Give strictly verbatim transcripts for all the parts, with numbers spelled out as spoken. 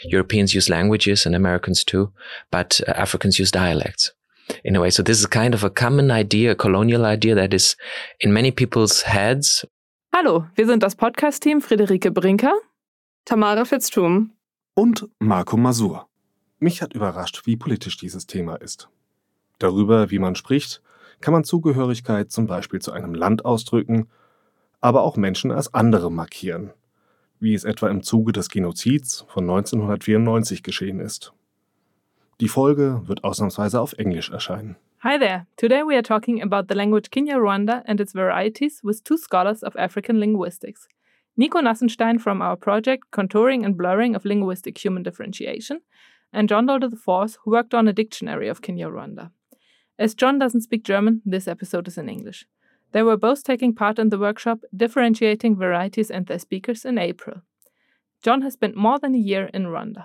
Europeans use languages and Americans too, but uh, Africans use dialects in a way. So this is kind of a common idea, a colonial idea that is in many people's heads. Hallo, wir sind das Podcast-Team Friederike Brinker, Tamara Fitztum und Marco Masur. Mich hat überrascht, wie politisch dieses Thema ist. Darüber, wie man spricht, kann man Zugehörigkeit zum Beispiel zu einem Land ausdrücken, aber auch Menschen als andere markieren, wie es etwa im Zuge des Genozids von neunzehnhundertvierundneunzig geschehen ist. Die Folge wird ausnahmsweise auf Englisch erscheinen. Hi there. Today we are talking about the language Kinyarwanda and its varieties with two scholars of African linguistics. Nico Nassenstein from our project Contouring and Blurring of Linguistic Human Differentiation, and John Dolder the fourth, who worked on a dictionary of Kinyarwanda. As John doesn't speak German, this episode is in English. They were both taking part in the workshop Differentiating Varieties and Their Speakers in April. John has spent more than a year in Rwanda.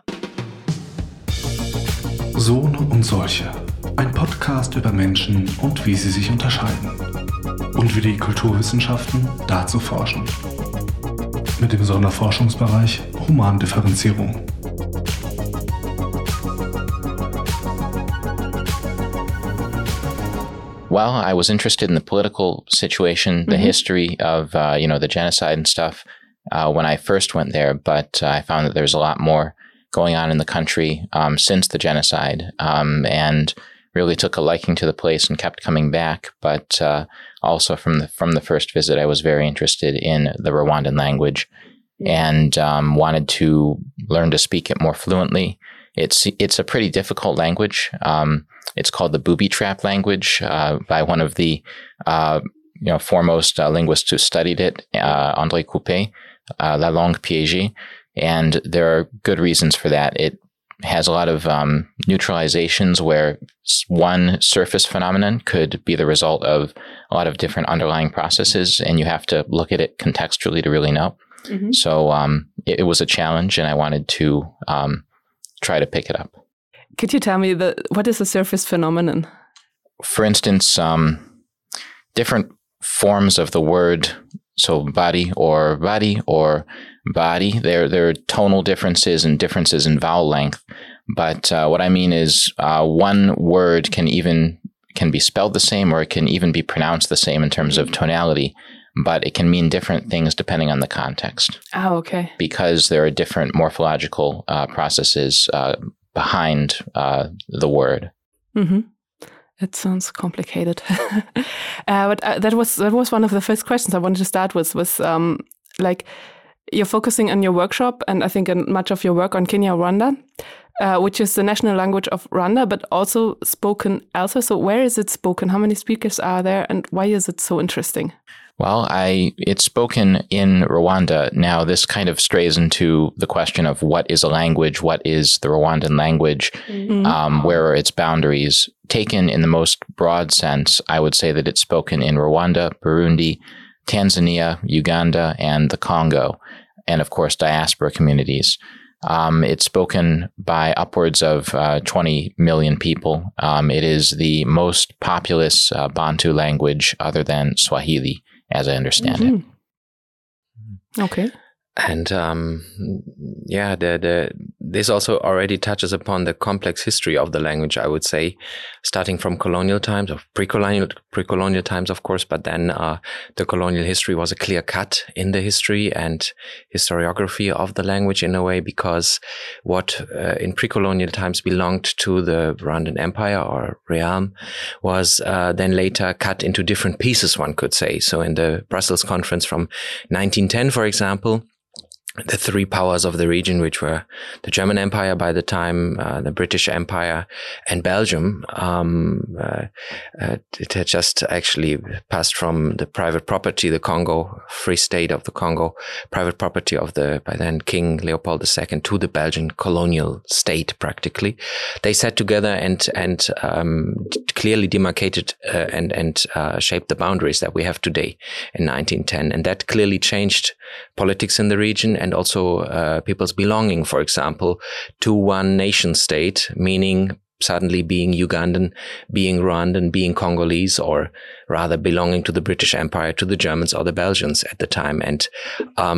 Sohne und Solche. Ein Podcast über Menschen und wie sie sich unterscheiden. Und wie die Kulturwissenschaften dazu forschen. Mit dem Sonderforschungsbereich Humandifferenzierung. Well, I was interested in the political situation, the mm-hmm. history of, uh, you know, the genocide and stuff uh, when I first went there, but uh, I found that there's a lot more going on in the country um, since the genocide, um, and really took a liking to the place and kept coming back. But uh, also from the from the first visit, I was very interested in the Rwandan language and um, wanted to learn to speak it more fluently. It's it's a pretty difficult language. Um, it's called the booby trap language uh, by one of the uh, you know foremost uh, linguists who studied it, uh, André Coupé, uh, La Langue Piégée. And there are good reasons for that. It has a lot of um, neutralizations where one surface phenomenon could be the result of a lot of different underlying processes, and you have to look at it contextually to really know. Mm-hmm. So um, it, it was a challenge, and I wanted to um, try to pick it up. Could you tell me the what is a surface phenomenon? For instance, um, different forms of the word, so body or body or body, there, there are tonal differences and differences in vowel length. But uh, what I mean is uh, one word can even can be spelled the same, or it can even be pronounced the same in terms of tonality, but it can mean different things depending on the context. Oh, okay. Because there are different morphological uh, processes uh, behind uh, the word. Mm-hmm. It sounds complicated. uh, but uh, that was that was one of the first questions I wanted to start with. Was um, like you're focusing on your workshop, and I think in much of your work on Kinyarwanda, uh, which is the national language of Rwanda, but also spoken elsewhere. So where is it spoken? How many speakers are there, and why is it so interesting? Well, I it's spoken in Rwanda. Now, this kind of strays into the question of what is a language, what is the Rwandan language, mm-hmm. um, where are its boundaries? Taken in the most broad sense, I would say that it's spoken in Rwanda, Burundi, Tanzania, Uganda, and the Congo, and of course, diaspora communities. Um, it's spoken by upwards of uh, twenty million people. Um, it is the most populous uh, Bantu language other than Swahili, as I understand mm-hmm. it. Okay. And um, yeah, the, the, this also already touches upon the complex history of the language, I would say, starting from colonial times, or pre-colonial, pre-colonial times, of course, but then uh, the colonial history was a clear cut in the history and historiography of the language in a way, because what uh, in pre-colonial times belonged to the Rwandan Empire or realm was uh, then later cut into different pieces, one could say. So in the Brussels Conference from nineteen ten, for example, the three powers of the region, which were the German Empire by the time, uh, the British Empire, and Belgium, um, uh, uh, it had just actually passed from the private property, the Congo, Free State of the Congo, private property of the, by then, King Leopold the Second, to the Belgian colonial state, practically. They sat together and, and, um, clearly demarcated, uh, and, and, uh, shaped the boundaries that we have today in nineteen ten. And that clearly changed politics in the region, and also uh, people's belonging, for example, to one nation state, meaning suddenly being Ugandan, being Rwandan, being Congolese, or rather belonging to the British Empire, to the Germans or the Belgians at the time. And um,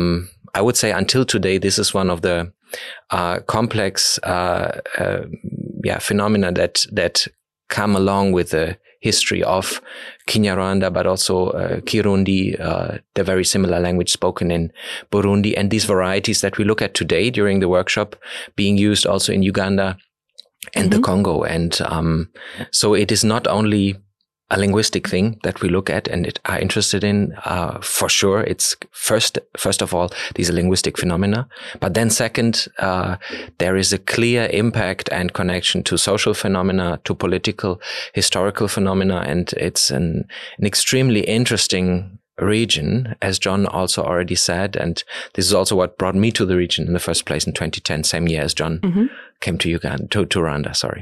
I would say until today, this is one of the uh, complex uh, uh, yeah, phenomena that that come along with the history of Kinyarwanda, but also uh, Kirundi, uh, the very similar language spoken in Burundi, and these varieties that we look at today during the workshop being used also in Uganda and mm-hmm. the Congo. And um, so it is not only a linguistic thing that we look at and it are interested in, uh, for sure. It's first, first of all, these are linguistic phenomena. But then second, uh, there is a clear impact and connection to social phenomena, to political, historical phenomena. And it's an, an extremely interesting region, as John also already said. And this is also what brought me to the region in the first place in twenty ten, same year as John mm-hmm. came to Uganda, to, to Rwanda, sorry.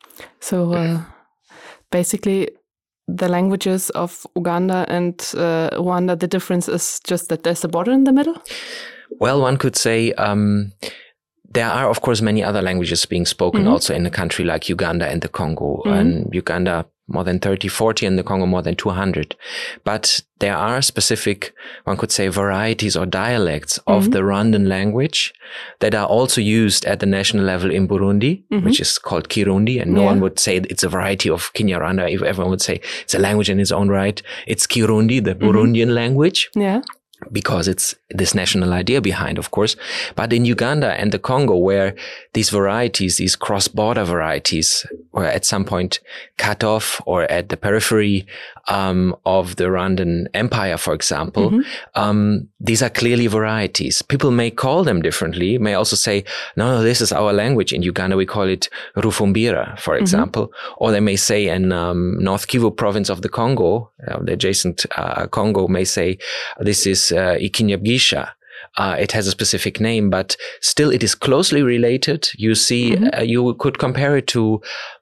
So, uh, basically, the languages of Uganda and uh, Rwanda, the difference is just that there's a border in the middle? Well, one could say um, there are, of course, many other languages being spoken mm-hmm. also in a country like Uganda and the Congo. Mm-hmm. And Uganda, more than thirty, forty, and the Congo, more than two hundred. But there are specific, one could say, varieties or dialects mm-hmm. of the Rwandan language that are also used at the national level in Burundi, mm-hmm. which is called Kirundi. And no yeah. one would say it's a variety of Kinyarwanda. If everyone would say it's a language in its own right, it's Kirundi, the Burundian mm-hmm. language. Yeah. Because it's this national idea behind, of course. But in Uganda and the Congo, where these varieties, these cross-border varieties, were at some point cut off or at the periphery um, of the Rwandan Empire, for example, mm-hmm. um, these are clearly varieties. People may call them differently, may also say, no, no, this is our language. In Uganda, we call it Rufumbira, for example. Mm-hmm. Or they may say in um, North Kivu province of the Congo, uh, the adjacent uh, Congo may say, this is uh, Ikinyabgisha. Uh, it has a specific name, but still it is closely related. You see, mm-hmm. uh, you could compare it to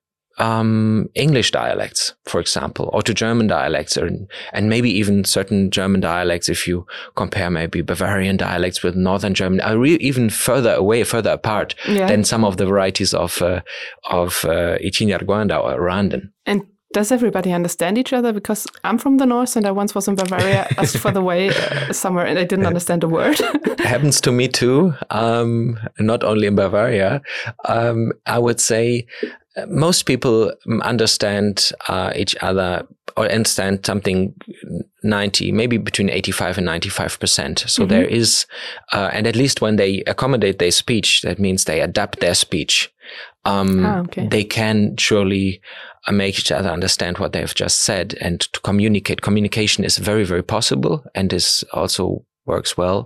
um, English dialects, for example, or to German dialects, or, and maybe even certain German dialects, if you compare maybe Bavarian dialects with Northern German, are re- even further away, further apart yeah. than some of the varieties of uh, of uh, Ikinyarwanda or Rwandan. And does everybody understand each other? Because I'm from the north and I once was in Bavaria, asked for the way uh, somewhere and I didn't understand a word. Happens to me too. Um, not only in Bavaria. Um, I would say most people understand uh, each other or understand something ninety, maybe between eighty-five and ninety-five percent. So mm-hmm. there is, uh, and at least when they accommodate their speech, that means they adapt their speech. Um, ah, okay. They can surely uh, make each other understand what they've just said and to communicate. Communication is very, very possible and this also works well.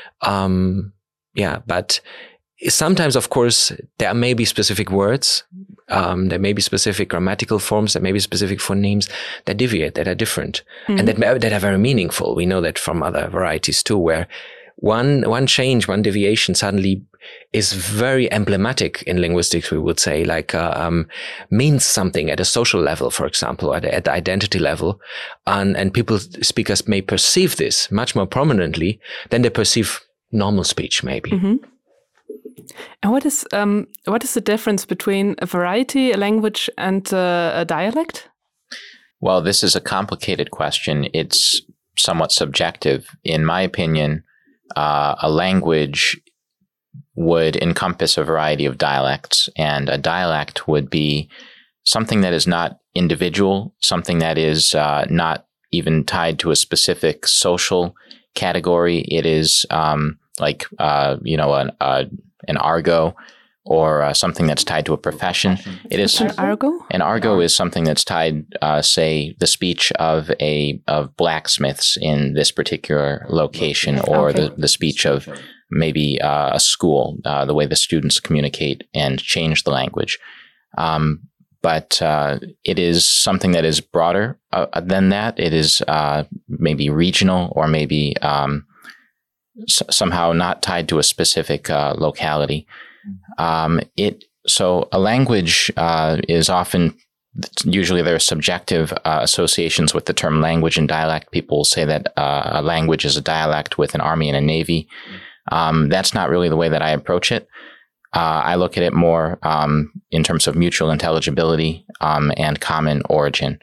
Um, yeah, but sometimes, of course, there may be specific words, um, there may be specific grammatical forms, there may be specific phonemes that deviate, that are different, mm-hmm. and that that are very meaningful. We know that from other varieties too, where one one change, one deviation suddenly is very emblematic in linguistics, we would say, like uh, um, means something at a social level, for example, or at, at the identity level. And, and people, speakers may perceive this much more prominently than they perceive normal speech, maybe. Mm-hmm. And what is um, what is the difference between a variety, a language, and uh, a dialect? Well, this is a complicated question. It's somewhat subjective. In my opinion, uh, a language would encompass a variety of dialects, and a dialect would be something that is not individual, something that is uh, not even tied to a specific social category. It is um, like, uh, you know, an, uh, an argot or uh, something that's tied to a profession. It is an argot. An argot is something that's tied, uh, say, the speech of a of blacksmiths in this particular location, or okay. the, the speech of maybe uh, a school, uh, the way the students communicate and change the language. Um, but uh, it is something that is broader uh, than that. It is uh, maybe regional or maybe um, s- somehow not tied to a specific uh, locality. Um, it so a language uh, is often, usually there are subjective uh, associations with the term language and dialect. People say that uh, a language is a dialect with an army and a navy. Um, that's not really the way that I approach it. Uh, I look at it more um, in terms of mutual intelligibility um, and common origin.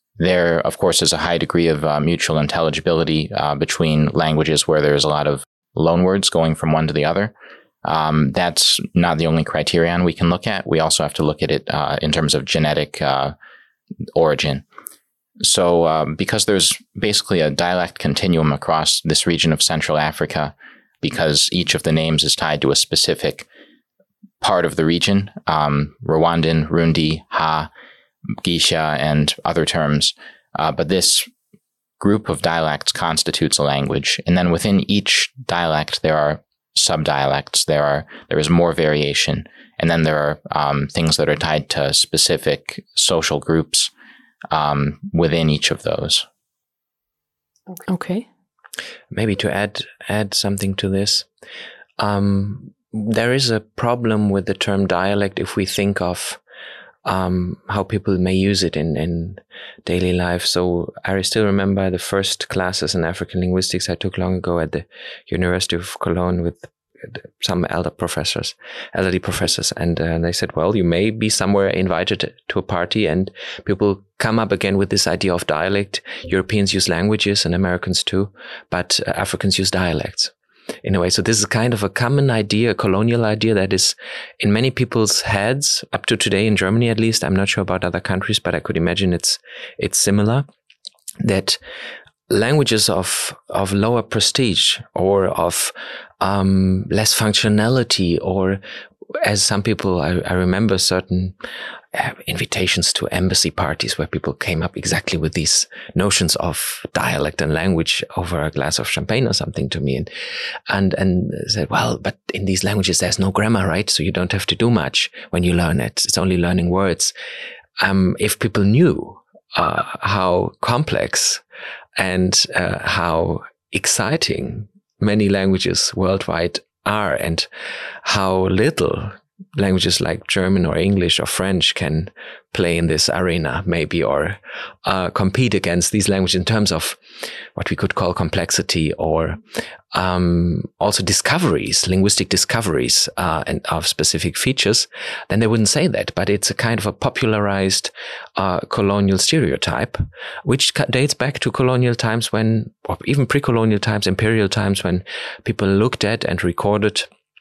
There, of course, is a high degree of uh, mutual intelligibility uh, between languages where there's a lot of loanwords going from one to the other. Um, that's not the only criterion we can look at. We also have to look at it uh, in terms of genetic uh, origin. So um, because there's basically a dialect continuum across this region of Central Africa, because each of the names is tied to a specific part of the region, um, Rwandan, Rundi, Ha, Gisha, and other terms. Uh, but this group of dialects constitutes a language. And then within each dialect, there are subdialects. There are there is more variation. And then there are um, things that are tied to specific social groups um, within each of those. Okay. Maybe to add add something to this, um, there is a problem with the term dialect if we think of um, how people may use it in, in daily life. So I still remember the first classes in African linguistics I took long ago at the University of Cologne with some elder professors, elderly professors, and uh, they said, well, you may be somewhere invited to a party and people come up again with this idea of dialect. Europeans use languages and Americans too, but uh, Africans use dialects in a way. So this is kind of a common idea, a colonial idea that is in many people's heads up to today in Germany, at least. I'm not sure about other countries, but I could imagine it's, it's similar, that languages of of lower prestige or of um, less functionality, or as some people, I, I remember certain uh, invitations to embassy parties where people came up exactly with these notions of dialect and language over a glass of champagne or something to me, and and and said, well, but in these languages there's no grammar, right? So you don't have to do much when you learn it. It's only learning words. Um, if people knew uh, how complex and uh, how exciting many languages worldwide are, and how little languages like German or English or French can play in this arena, maybe, or uh, compete against these languages in terms of what we could call complexity, or um, also discoveries, linguistic discoveries uh, and of specific features, then they wouldn't say that. But it's a kind of a popularized uh, colonial stereotype, which dates back to colonial times when, or even pre-colonial times, imperial times, when people looked at and recorded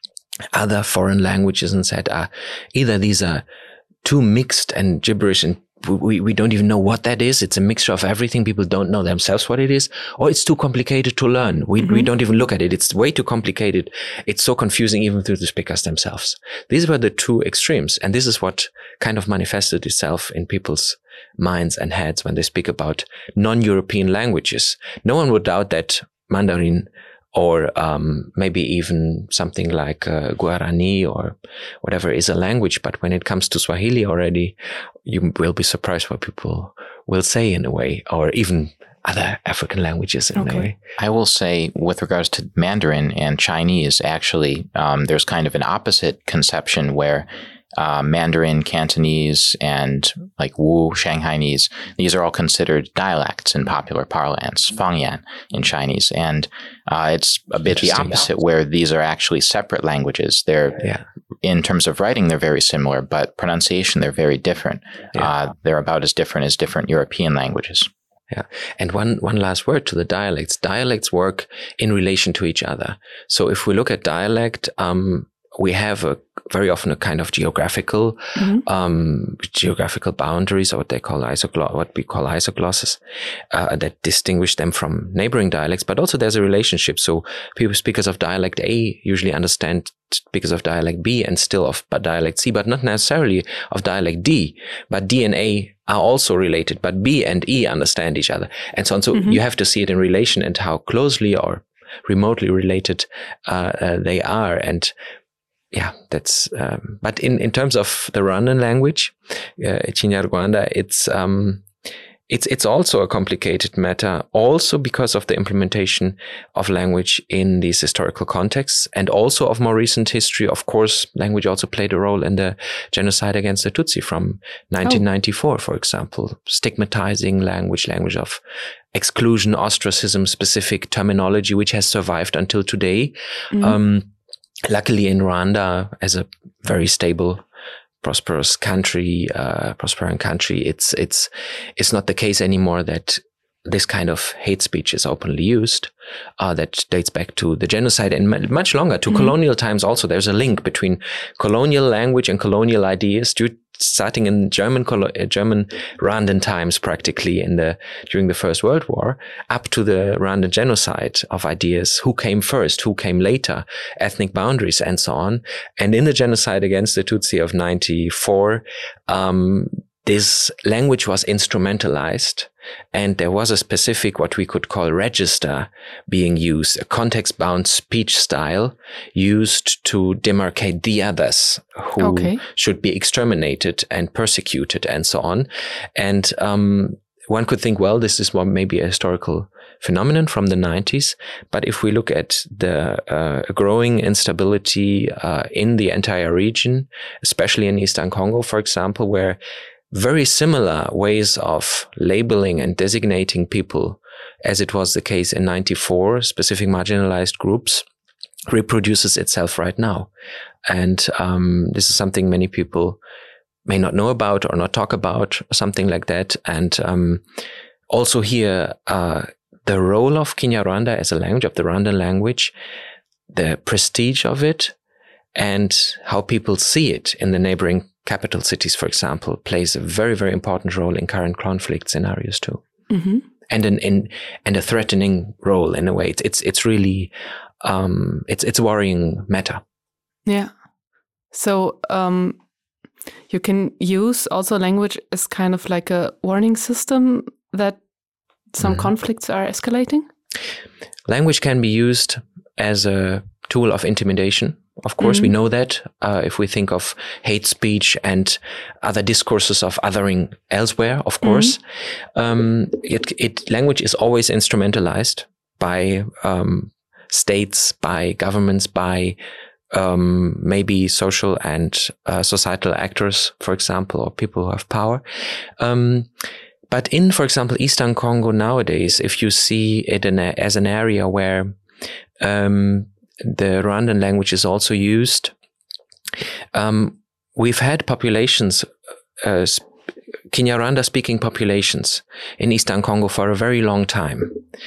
other foreign languages and said, uh, either these are too mixed and gibberish and we, we don't even know what that is. It's a mixture of everything. People don't know themselves what it is, or it's too complicated to learn. We, mm-hmm. we don't even look at it. It's way too complicated. It's so confusing even to the speakers themselves. These were the two extremes. And this is what kind of manifested itself in people's minds and heads when they speak about non-European languages. No one would doubt that Mandarin or um, maybe even something like uh, Guarani or whatever is a language. But when it comes to Swahili already, you will be surprised what people will say in a way, or even other African languages in okay. a way. I will say, with regards to Mandarin and Chinese, actually, um, there's kind of an opposite conception where Uh, Mandarin, Cantonese, and like Wu, Shanghainese, these are all considered dialects in popular parlance, Fangyan in Chinese. And uh, it's a bit the opposite, where these are actually separate languages. They're, yeah. in terms of writing, they're very similar, but pronunciation, they're very different. Yeah. Uh, they're about as different as different European languages. Yeah. And one, one last word to the dialects. Dialects work in relation to each other. So if we look at dialect, um, we have a very often a kind of geographical, mm-hmm. um, geographical boundaries, or what they call isogloss, what we call isoglosses, uh, that distinguish them from neighboring dialects. But also there's a relationship. So people, speakers of dialect A usually understand speakers of dialect B, and still of dialect C, but not necessarily of dialect D. But D and A are also related, but B and E understand each other, and so on. So mm-hmm. you have to see it in relation and how closely or remotely related uh, uh, they are. And yeah, that's, um, but in, in terms of the Rwandan language, uh, Kinyarwanda, it's, um, it's, it's also a complicated matter, also because of the implementation of language in these historical contexts, and also of more recent history. Of course, language also played a role in the genocide against the Tutsi from nineteen ninety-four, oh. for example, stigmatizing language, language of exclusion, ostracism, specific terminology, which has survived until today. Mm-hmm. Um, Luckily in Rwanda, as a very stable, prosperous country, uh, prospering country, it's, it's, it's not the case anymore that this kind of hate speech is openly used. Uh, that dates back to the genocide and much longer, to mm-hmm. colonial times also. There's a link between colonial language and colonial ideas, due, starting in German German Rwandan times, practically in the during the First World War, up to the Rwandan genocide of ideas. Who came first? Who came later? Ethnic boundaries and so on. And in the genocide against the Tutsi of ninety-four, um, this language was instrumentalized, and there was a specific, what we could call register being used, a context-bound speech style used to demarcate the others who okay. should be exterminated and persecuted and so on. And um, one could think, well, this is one, maybe a historical phenomenon from the nineties. But if we look at the uh, growing instability uh, in the entire region, especially in Eastern Congo, for example, where very similar ways of labeling and designating people, as it was the case in ninety-four, specific marginalized groups, reproduces itself right now. And um, this is something many people may not know about or not talk about, something like that. And um, also here, uh, the role of Kinyarwanda as a language, of the Rwandan language, the prestige of it, and how people see it in the neighboring capital cities, for example, plays a very, very important role in current conflict scenarios too, mm-hmm. and an in and a threatening role in a way. It's it's, it's really um, it's it's a worrying matter. Yeah. So um, you can use also language as kind of like a warning system that some mm-hmm. conflicts are escalating. Language can be used as a tool of intimidation. Of course, mm-hmm. we know that uh, if we think of hate speech and other discourses of othering elsewhere, of course, mm-hmm. um, it, it language is always instrumentalized by um, states, by governments, by um, maybe social and uh, societal actors, for example, or people who have power. Um, but in, for example, Eastern Congo nowadays, if you see it in a, as an area where um, the Rwandan language is also used, Um, we've had populations, uh, Kinyarwanda-speaking populations in Eastern Congo for a very long time.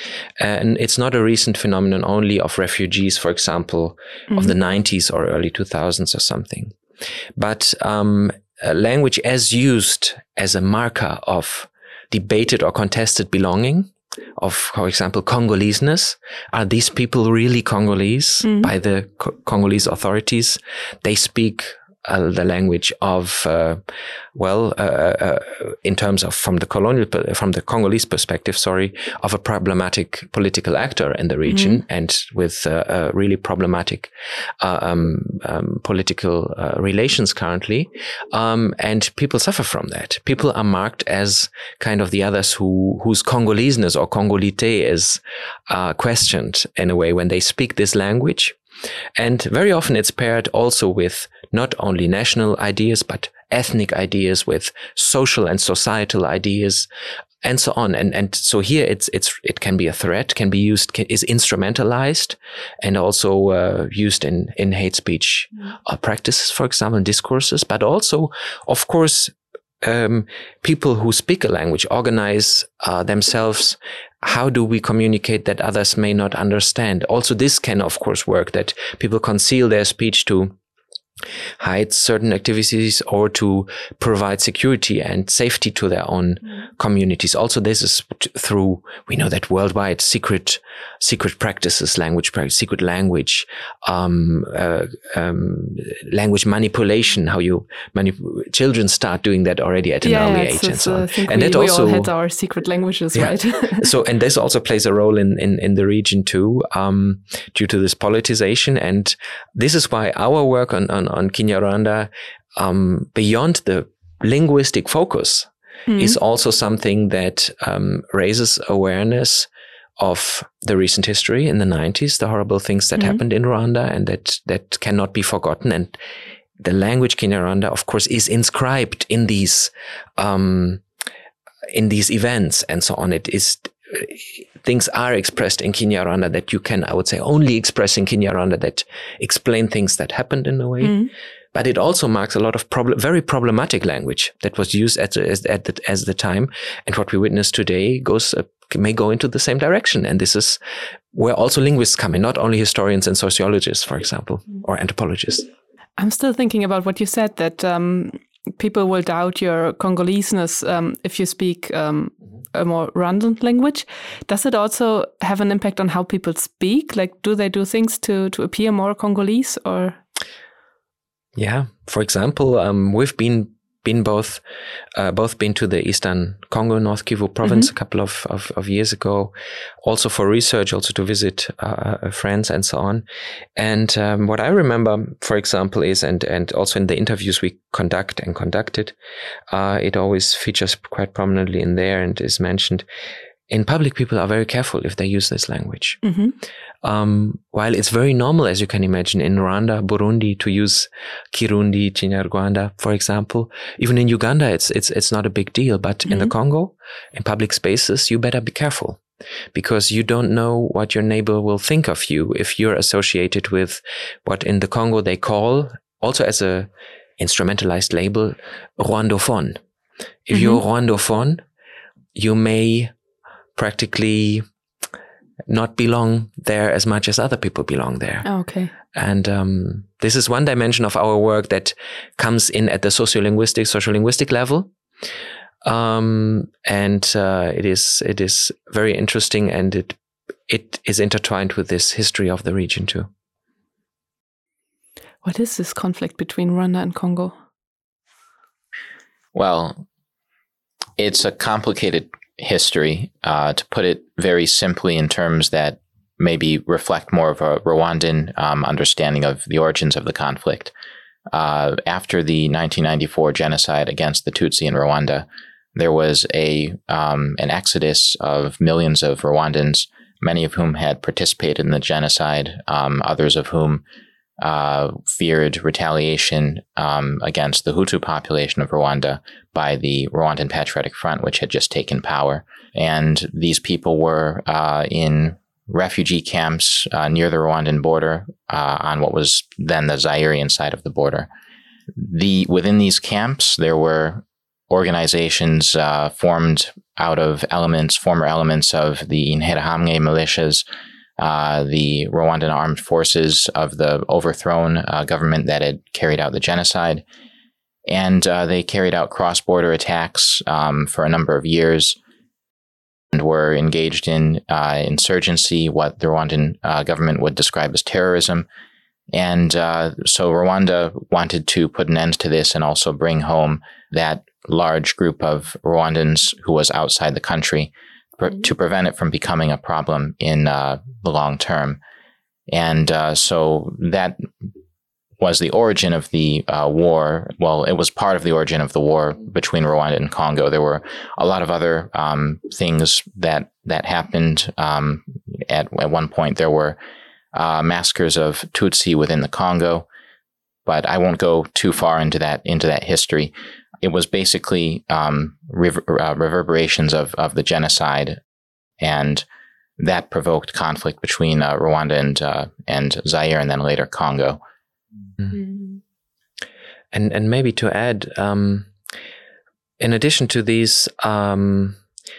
And it's not a recent phenomenon only of refugees, for example, mm-hmm. of the nineties or early two thousands or something. But um, a language as used as a marker of debated or contested belonging, of, for example, Congoleseness. Are these people really Congolese mm-hmm. by the Co- Congolese authorities? They speak uh, the language of, uh, well, uh, uh, in terms of from the colonial, from the Congolese perspective, sorry, of a problematic political actor in the region, mm-hmm. and with uh, uh, really problematic uh, um, um, political uh, relations currently. Um, and people suffer from that. People are marked as kind of the others who whose Congoleseness or Congolite is uh, questioned in a way when they speak this language. And very often it's paired also with not only national ideas, but ethnic ideas, with social and societal ideas, and so on. And and so here it's it's it can be a threat, can be used, can, is instrumentalized, and also uh, used in in hate speech uh, practices, for example, discourses. But also, of course, um, people who speak a language organize uh, themselves. How do we communicate that others may not understand? Also, this can, of course, work, that people conceal their speech to hide certain activities or to provide security and safety to their own mm. communities. Also, this is through, we know that worldwide, secret secret practices, language practice, secret language, um, uh, um, language manipulation, how you manip- children start doing that already at an yeah, early age and so on. I think and we, that we also all had our secret languages, yeah. right? So, and this also plays a role in, in, in the region too, um, due to this politicization. And this is why our work on, on, on Kinyarwanda, um, beyond the linguistic focus, mm. is also something that um, raises awareness of the recent history in the nineties, the horrible things that mm. happened in Rwanda, and that, that cannot be forgotten. And the language Kinyarwanda, of course, is inscribed in these, um, in these events and so on. It is, things are expressed in Kinyarwanda that you can, I would say, only express in Kinyarwanda, that explain things that happened in a way. Mm. But it also marks a lot of problem, very problematic language that was used at the, as, at the, as the time. And what we witness today goes uh, may go into the same direction. And this is where also linguists come in, not only historians and sociologists, for example, or anthropologists. I'm still thinking about what you said, that um, people will doubt your Congoleseness um, if you speak um, a more Rwandan language. Does it also have an impact on how people speak? Like, do they do things to, to appear more Congolese, or? Yeah, for example, um, we've been been both uh, both been to the Eastern Congo, North Kivu province mm-hmm. a couple of, of, of years ago, also for research, also to visit uh, friends and so on. And um, what I remember, for example, is, and, and also in the interviews we conduct and conducted, uh, it always features quite prominently in there and is mentioned. In public, people are very careful if they use this language. Mm-hmm. Um, while it's very normal, as you can imagine, in Rwanda, Burundi, to use Kirundi, Kinyarwanda, for example. Even in Uganda, it's it's it's not a big deal. But mm-hmm. in the Congo, in public spaces, you better be careful, because you don't know what your neighbor will think of you if you're associated with what in the Congo they call, also as a instrumentalized label, Rwandophone. If mm-hmm. you're Rwandophone, you may practically not belong there as much as other people belong there. Oh, okay. And um, this is one dimension of our work that comes in at the sociolinguistic, social-linguistic level. Um, and uh, it is it is very interesting, and it it is intertwined with this history of the region too. What is this conflict between Rwanda and Congo? Well, it's a complicated history, uh, to put it very simply in terms that maybe reflect more of a Rwandan um, understanding of the origins of the conflict. Uh, after the nineteen ninety-four genocide against the Tutsi in Rwanda, there was a um, an exodus of millions of Rwandans, many of whom had participated in the genocide, um, others of whom uh, feared retaliation um, against the Hutu population of Rwanda by the Rwandan Patriotic Front, which had just taken power. And these people were uh, in refugee camps uh, near the Rwandan border uh, on what was then the Zairian side of the border. The within these camps, there were organizations uh, formed out of elements, former elements of the Interahamwe militias, Uh, the Rwandan armed forces of the overthrown uh, government that had carried out the genocide. And uh, they carried out cross-border attacks um, for a number of years and were engaged in uh, insurgency, what the Rwandan uh, government would describe as terrorism. And uh, so Rwanda wanted to put an end to this and also bring home that large group of Rwandans who was outside the country, to prevent it from becoming a problem in uh, the long term. And uh, so that was the origin of the uh, war. Well, it was part of the origin of the war between Rwanda and Congo. There were a lot of other um, things that that happened. Um, at, at one point, there were uh, massacres of Tutsi within the Congo, but I won't go too far into that into that history. It was basically um, rever- uh, reverberations of, of the genocide, and that provoked conflict between uh, Rwanda and uh, and Zaire, and then later Congo. Mm-hmm. And and maybe to add, um, in addition to these, um,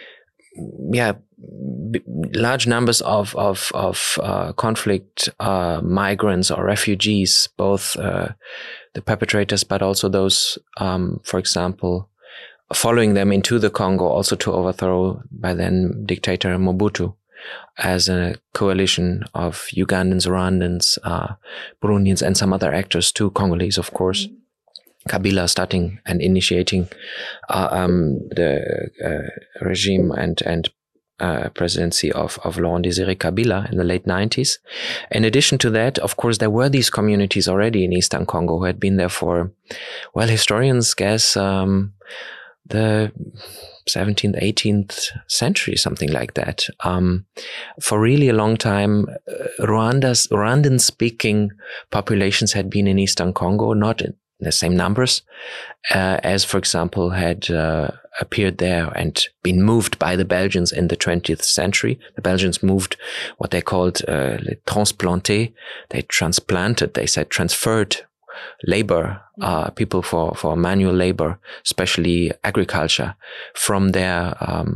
yeah, b- large numbers of of of uh, conflict uh, migrants or refugees, both uh, the perpetrators, but also those, um, for example, following them into the Congo, also to overthrow by then dictator Mobutu, as a coalition of Ugandans, Rwandans, uh, Burundians, and some other actors too, Congolese, of course. Mm-hmm. Kabila starting and initiating uh, um, the uh, regime and and uh, presidency of, of Laurent Désiré Kabila in the late nineties. In addition to that, of course, there were these communities already in Eastern Congo who had been there for, well, historians guess um, the seventeenth, eighteenth century, something like that. Um, for really a long time, uh, Rwanda's Rwandan-speaking populations had been in Eastern Congo, not in the same numbers uh, as, for example, had uh, appeared there and been moved by the Belgians in the twentieth century. The Belgians moved what they called uh, transplanté. They transplanted, they said transferred labor, uh, people for, for manual labor, especially agriculture, from their um,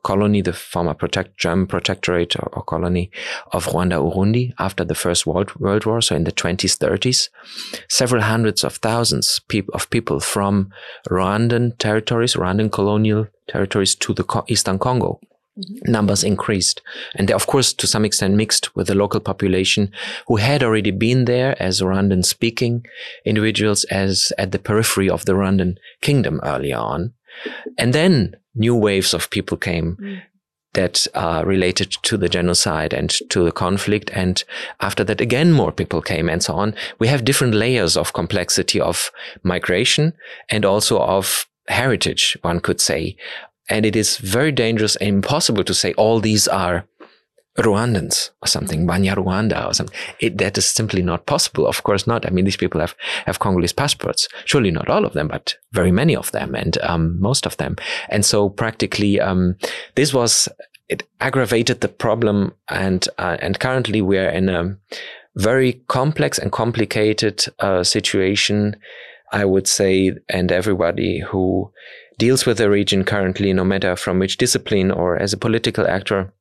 colony, the former protect, German protectorate or, or colony of Rwanda-Urundi after the First World, World War, so in the twenties, thirties. Several hundreds of thousands of people from Rwandan territories, Rwandan colonial territories to the Co- Eastern Congo. Mm-hmm. Numbers increased. And they, of course, to some extent mixed with the local population who had already been there as Rwandan-speaking individuals as at the periphery of the Rwandan kingdom earlier on. And then new waves of people came mm. that are related to the genocide and to the conflict. And after that, again, more people came and so on. We have different layers of complexity of migration and also of heritage, one could say. And it is very dangerous and impossible to say all these are Rwandans or something, Banyarwanda or something. It, that is simply not possible. Of course not. I mean, these people have, have Congolese passports. Surely not all of them, but very many of them and um, most of them. And so practically, um, this was, it aggravated the problem. And, uh, and currently we are in a very complex and complicated uh, situation, I would say, and everybody who deals with the region currently, no matter from which discipline or as a political actor,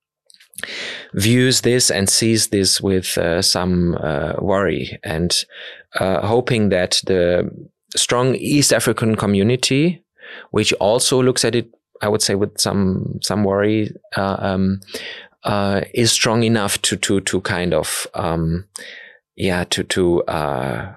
views this and sees this with uh, some uh, worry and uh, hoping that the strong East African community, which also looks at it, I would say, with some some worry, uh, um, uh, is strong enough to to to kind of um, yeah to to uh,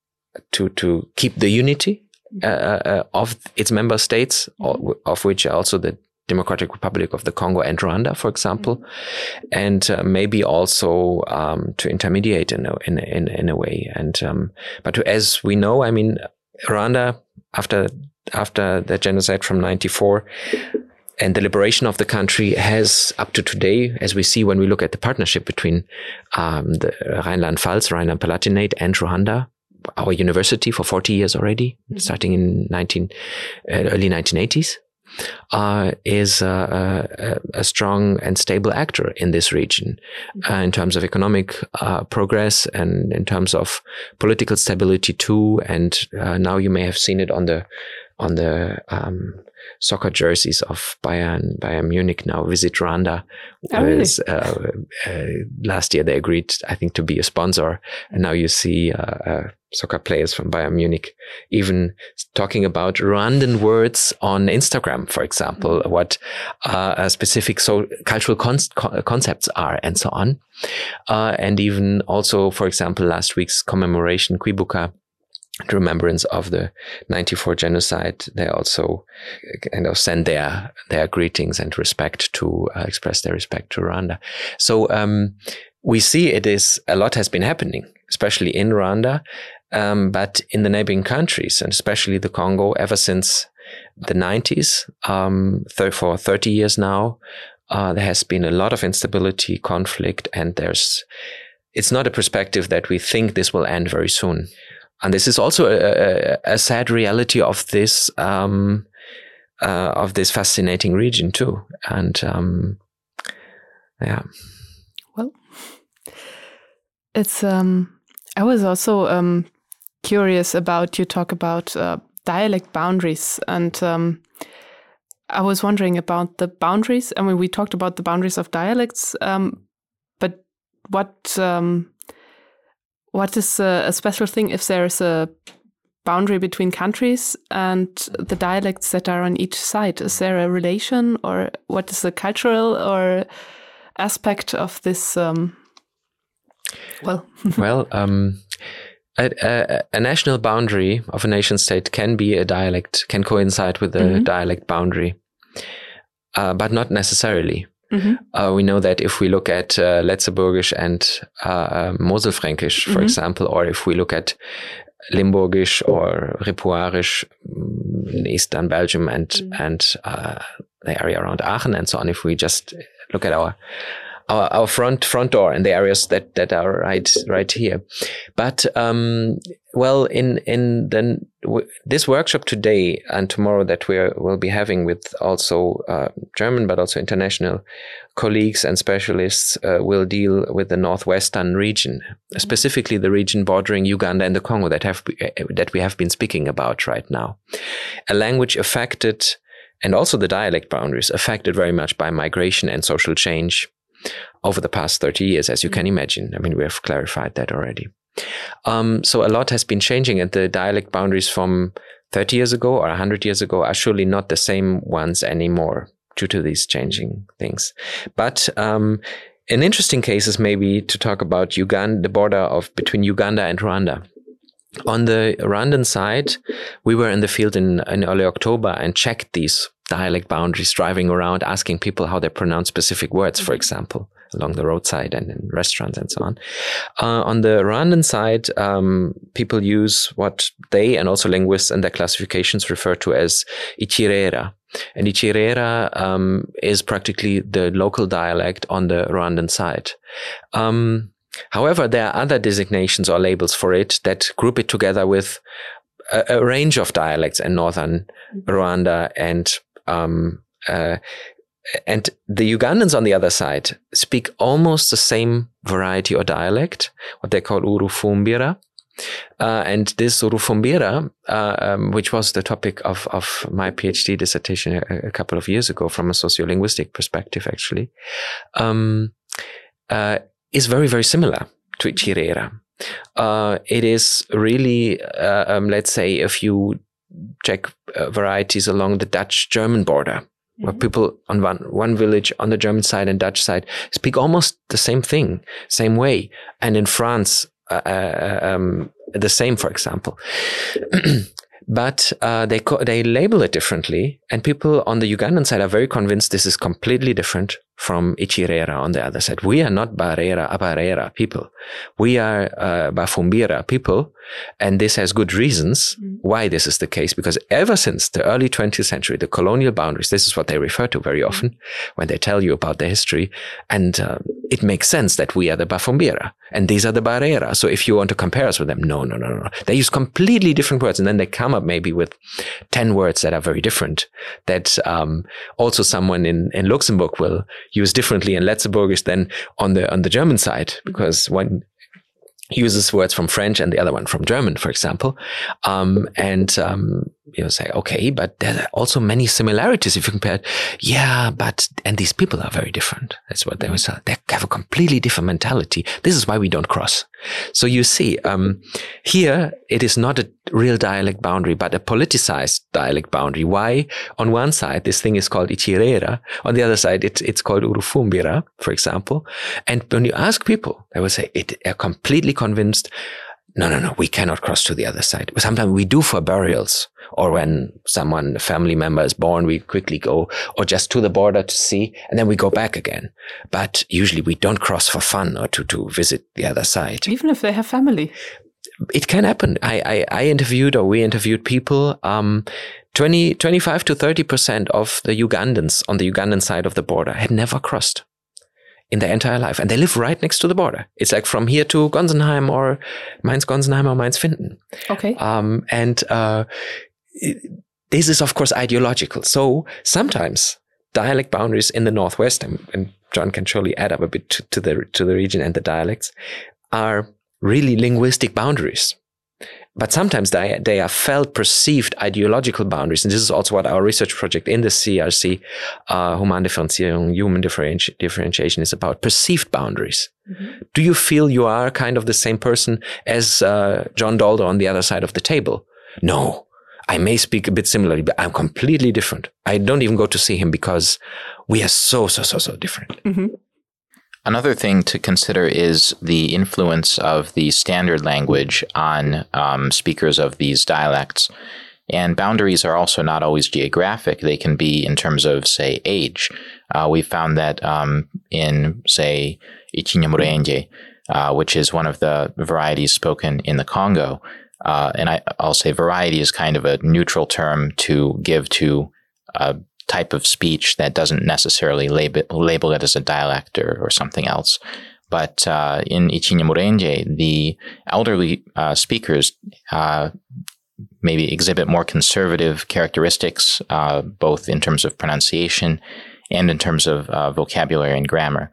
to to keep the unity uh, uh, of its member states, of which also the Democratic Republic of the Congo and Rwanda, for example, mm-hmm. and uh, maybe also um, to intermediate in a, in in in a way. And um, but to, as we know, I mean, Rwanda after after the genocide from ninety-four and the liberation of the country has up to today, as we see when we look at the partnership between um, the Rhineland-Pfalz, Rhineland-Palatinate, and Rwanda, our university for forty years already, mm-hmm. starting in nineteen uh, early nineteen eighties. Uh, is uh, a, a strong and stable actor in this region uh, in terms of economic uh, progress and in terms of political stability too. And uh, now you may have seen it on the on the um, soccer jerseys of Bayern, Bayern Munich now visit Rwanda. Oh, really? Whereas, uh, uh, last year they agreed, I think, to be a sponsor. And now you see uh, uh, soccer players from Bayern Munich even talking about Rwandan words on Instagram, for example, mm-hmm. what uh, specific so cultural con- concepts are and so on. Uh, and even also, for example, last week's commemoration, Kwibuka, the remembrance of the ninety-four genocide, they also kind of send their their greetings and respect to uh, express their respect to Rwanda. So um, we see it is a lot has been happening, especially in Rwanda, um, but in the neighboring countries, and especially the Congo, ever since the nineties, um, th- for thirty years now, uh, there has been a lot of instability, conflict, and there's it's not a perspective that we think this will end very soon. And this is also a, a, a sad reality of this um, uh, of this fascinating region too. And um, yeah, well, it's. Um, I was also um, curious about you talk about uh, dialect boundaries, and um, I was wondering about the boundaries. I mean, we talked about the boundaries of dialects, um, but what? Um, What is a, a special thing if there is a boundary between countries and the dialects that are on each side? Is there a relation, or what is the cultural or aspect of this? Um, well, well, um, a, a, a national boundary of a nation state can be a dialect, can coincide with a mm-hmm. dialect boundary, uh, but not necessarily. Mm-hmm. Uh, we know that if we look at uh, Letzeburgisch and uh, uh, Moselfränkisch, for mm-hmm. example, or if we look at Limburgisch or Ripuarisch in eastern Belgium and mm-hmm. and uh, the area around Aachen and so on, if we just look at our our, our front front door and the areas that, that are right right here, but um, well, in in the w- this workshop today and tomorrow that we will be having with also uh, German but also international colleagues and specialists uh, will deal with the northwestern region, mm-hmm. specifically the region bordering Uganda and the Congo that have uh, that we have been speaking about right now, a language affected and also the dialect boundaries affected very much by migration and social change over the past thirty years, as you can imagine. I mean, we have clarified that already. Um, so a lot has been changing, and the dialect boundaries from thirty years ago or one hundred years ago are surely not the same ones anymore due to these changing things. But um, an interesting case is maybe to talk about Uganda, the border of between Uganda and Rwanda. On the Rwandan side, we were in the field in, in early October and checked these dialect boundaries, driving around, asking people how they pronounce specific words, for example, along the roadside and in restaurants and so on. Uh, on the Rwandan side, um, people use what they and also linguists and their classifications refer to as Ichirera. And Ichirera um, is practically the local dialect on the Rwandan side. Um, however, there are other designations or labels for it that group it together with a, a range of dialects in northern Rwanda, and um, uh, and the Ugandans on the other side speak almost the same variety or dialect, what they call Urufumbira. Uh, and this Urufumbira, uh, um, which was the topic of, of my PhD dissertation a, a couple of years ago from a sociolinguistic perspective, actually, um, uh, is very, very similar to Ichirera. Uh, it is really, uh, um, let's say, if you check uh, varieties along the Dutch-German border, mm-hmm. where people on one, one village on the German side and Dutch side speak almost the same thing, same way. And in France, uh, uh, um, the same, for example. But uh, they co- they label it differently, and people on the Ugandan side are very convinced this is completely different from Ichirera on the other side. We are not Barera, Abarera people. We are uh, Bafumbira people, and this has good reasons mm. why this is the case, because ever since the early twentieth century, the colonial boundaries, this is what they refer to very often mm. when they tell you about their history, and uh, it makes sense that we are the Bafumbira, and these are the Barera. So if you want to compare us with them, no, no, no, no. They use completely different words, and then they come up maybe with ten words that are very different, that um, also someone in, in Luxembourg will use differently in Letzteburgisch than on the on the German side, because one uses words from French and the other one from German, for example. Um, and um, you say, okay, but there are also many similarities if you compare it. Yeah, but, and these people are very different. That's what they will say. They have a completely different mentality. This is why we don't cross. So you see, um, here it is not a real dialect boundary, but a politicized dialect boundary. Why? On one side, this thing is called Ichirera. On the other side, it's, it's called Urufumbira, for example. And when you ask people, they will say, it, they're completely convinced, no, no, no, we cannot cross to the other side. Sometimes we do for burials, or when someone, a family member is born, we quickly go, or just to the border to see, and then we go back again. But usually we don't cross for fun or to, to visit the other side. Even if they have family. It can happen. I, I, I interviewed, or we interviewed people, um, twenty, twenty-five to thirty percent of the Ugandans on the Ugandan side of the border had never crossed in their entire life. And they live right next to the border. It's like from here to Gonsenheim or Mainz-Gonsenheim or Mainz-Finden. Okay. Um, and uh, it, this is, of course, ideological. So sometimes dialect boundaries in the Northwest, and, and John can surely add up a bit to, to the to the region and the dialects, are really linguistic boundaries. But sometimes they, they are felt, perceived ideological boundaries. And this is also what our research project in the C R C, uh, Humandifferenzierung, Human differenti- Differentiation, is about, perceived boundaries. Mm-hmm. Do you feel you are kind of the same person as uh, John Dolder on the other side of the table? No. I may speak a bit similarly, but I'm completely different. I don't even go to see him because we are so, so, so, so different. Mm-hmm. Another thing to consider is the influence of the standard language on um, speakers of these dialects. And boundaries are also not always geographic. They can be in terms of, say, age. Uh, we found that um, in, say, Ichinyamurenge, uh, which is one of the varieties spoken in the Congo, uh, and I, I'll say variety is kind of a neutral term to give to uh type of speech that doesn't necessarily label, label it as a dialect or, or something else. But uh, in Ichinyamurenge, the elderly uh, speakers uh, maybe exhibit more conservative characteristics, uh, both in terms of pronunciation and in terms of uh, vocabulary and grammar.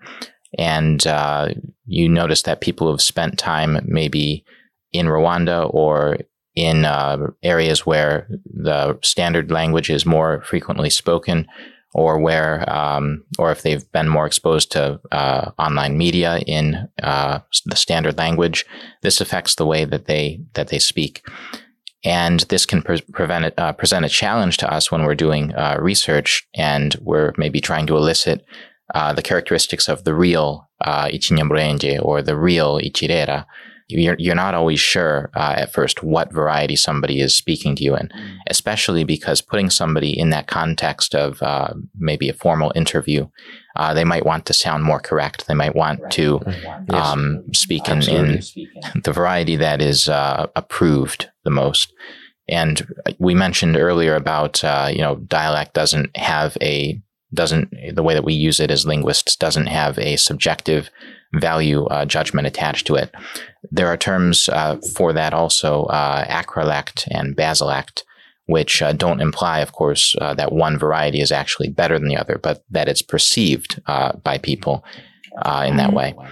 And uh, you notice that people who have spent time maybe in Rwanda or in uh, areas where the standard language is more frequently spoken, or where, um, or if they've been more exposed to uh, online media in uh, the standard language, this affects the way that they that they speak. And this can pre- prevent it, uh, present a challenge to us when we're doing uh, research and we're maybe trying to elicit uh, the characteristics of the real uh, Ichinyamurenge or the real Ichirera. You're, you're not always sure uh, at first what variety somebody is speaking to you in, mm. especially because putting somebody in that context of uh, maybe a formal interview, uh, they might want to sound more correct. They might want right. to um, yes. speak in, in the variety that is uh, approved the most. And we mentioned earlier about, uh, you know, dialect doesn't have a, doesn't, the way that we use it as linguists doesn't have a subjective value uh, judgment attached to it. There are terms uh, for that also, uh, acrolect and basilect, which uh, don't imply, of course, uh, that one variety is actually better than the other, but that it's perceived uh, by people uh, in that way.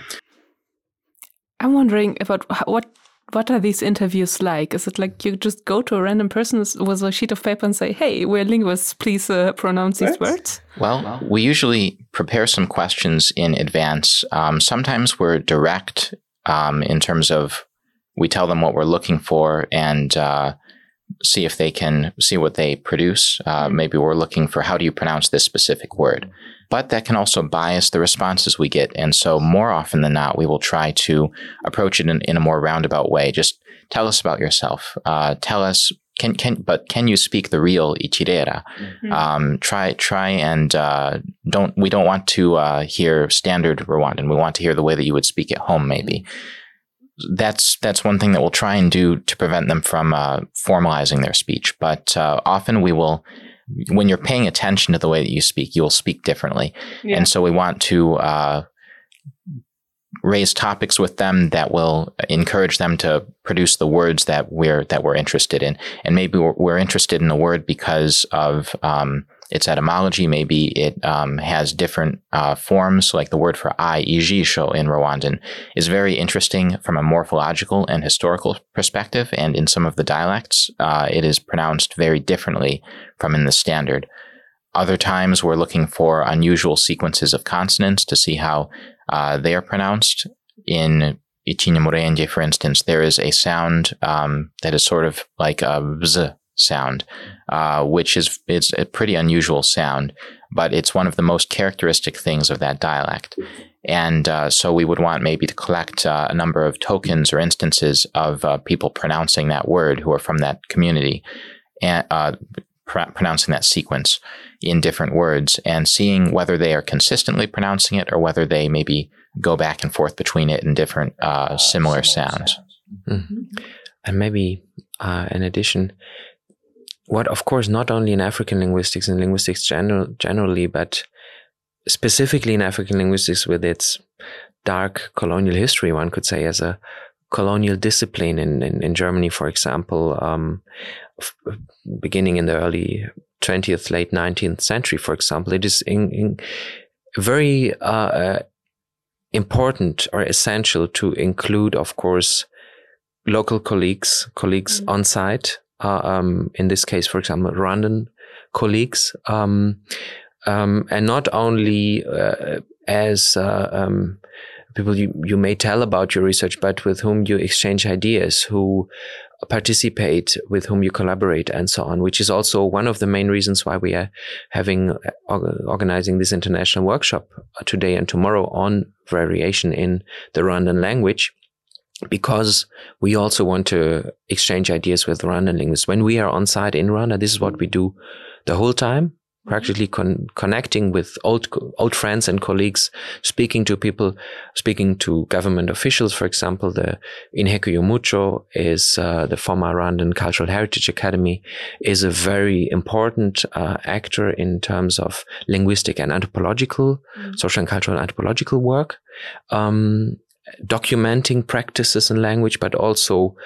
I'm wondering about what what are these interviews like? Is it like you just go to a random person with a sheet of paper and say, hey, we're linguists, please uh, pronounce these words? Well, we usually prepare some questions in advance. Um, sometimes we're direct um, in terms of we tell them what we're looking for and uh, see if they can see what they produce. Uh, maybe we're looking for how do you pronounce this specific word? But that can also bias the responses we get. And so more often than not, we will try to approach it in, in a more roundabout way. Just tell us about yourself. Uh, tell us, can, can, but can you speak the real Ichirera? Mm-hmm. Um, try, try and, uh, don't, we don't want to, uh, hear standard Rwandan. We want to hear the way that you would speak at home, maybe. That's, that's one thing that we'll try and do to prevent them from, uh, formalizing their speech. But, uh, often we will, when you're paying attention to the way that you speak, you will speak differently. Yeah. And so we want to uh, raise topics with them that will encourage them to produce the words that we're that we're interested in. And maybe we're, we're interested in a word because of um, its etymology. Maybe it um, has different uh, forms, like the word for I, ijisho in Rwandan, is very interesting from a morphological and historical perspective. And in some of the dialects, uh, it is pronounced very differently from in the standard. Other times, we're looking for unusual sequences of consonants to see how uh, they are pronounced. In Ichinyamurenge, for instance, there is a sound um, that is sort of like a z sound, uh, which is it's a pretty unusual sound, but it's one of the most characteristic things of that dialect. And uh, so we would want maybe to collect uh, a number of tokens or instances of uh, people pronouncing that word who are from that community and uh, pr- pronouncing that sequence in different words and seeing whether they are consistently pronouncing it or whether they maybe go back and forth between it in different uh, similar sounds. Mm-hmm. And maybe uh, in addition, what, of course, not only in African linguistics and linguistics general, generally, but specifically in African linguistics with its dark colonial history, one could say, as a colonial discipline in, in, in Germany, for example, um, f- beginning in the early twentieth, late nineteenth century, for example, it is in, in very uh, uh, important or essential to include, of course, local colleagues, colleagues mm-hmm. on site. Uh, um, in this case, for example, Rwandan colleagues, um, um, and not only uh, as uh, um, people you, you may tell about your research, but with whom you exchange ideas, who participate, with whom you collaborate, and so on, which is also one of the main reasons why we are having uh, organizing this international workshop today and tomorrow on variation in the Rwandan language. Because we also want to exchange ideas with Rwandan linguists. When we are on site in Rwanda, this is what we do the whole time, practically con- connecting with old old friends and colleagues, speaking to people, speaking to government officials. For example, the Inheku Mucho is uh, the former Rwandan Cultural Heritage Academy, is a very important uh, actor in terms of linguistic and anthropological, mm-hmm. social and cultural anthropological work. Um, documenting practices in language, but also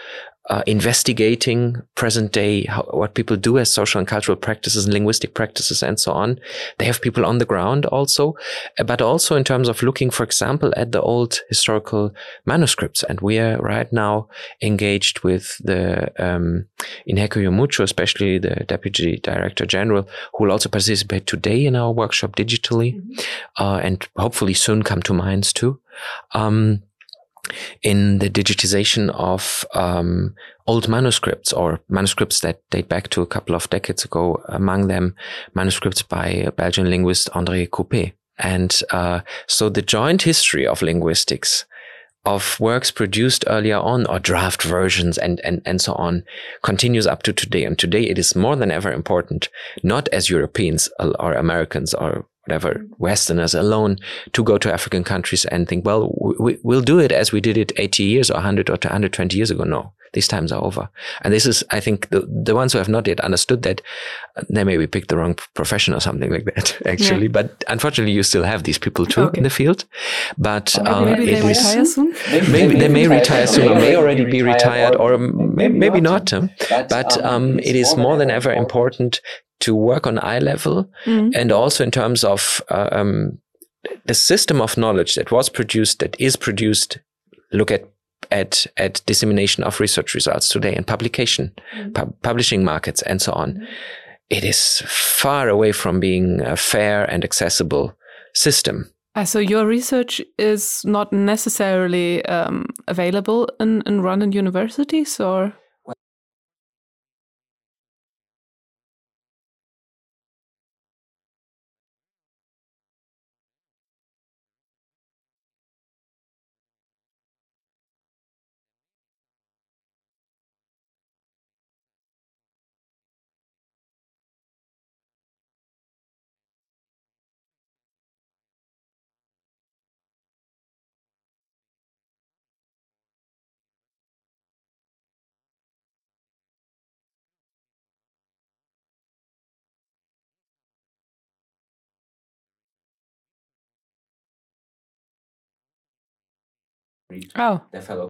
uh, investigating present day, how, what people do as social and cultural practices and linguistic practices and so on. They have people on the ground also, but also in terms of looking, for example, at the old historical manuscripts. And we are right now engaged with the um, Inheco Yomucho, especially the Deputy Director General, who will also participate today in our workshop digitally, mm-hmm. uh, and hopefully soon come to Mainz too. Um, in the digitization of um, old manuscripts or manuscripts that date back to a couple of decades ago, among them manuscripts by Belgian linguist André Coupé. And uh, so the joint history of linguistics, of works produced earlier on or draft versions and, and, and so on, continues up to today. And today it is more than ever important, not as Europeans or Americans or whatever, Westerners alone, to go to African countries and think, well, we, we'll do it as we did it eighty years or one hundred or one hundred twenty years ago. No, these times are over. And this is, I think, the, the ones who have not yet understood that, they maybe picked the wrong profession or something like that, actually. Yeah. But unfortunately, you still have these people too okay. in the field. But maybe, um, maybe they it retire is, soon? Maybe, maybe they may retire soon, or may already be retired, or maybe, maybe not. not. But um, it is more than ever important to work on eye level, mm-hmm. and also in terms of uh, um, the system of knowledge that was produced, that is produced, look at at at dissemination of research results today and publication, mm-hmm. pu- publishing markets and so on. Mm-hmm. It is far away from being a fair and accessible system. Uh, so your research is not necessarily um, available in, in Rwandan universities, or? Oh. The fellow.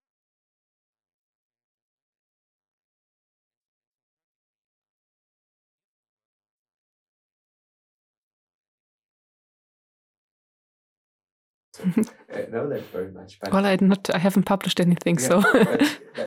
So, I know that very much. But well, I not. I haven't published anything, yeah, so. But, but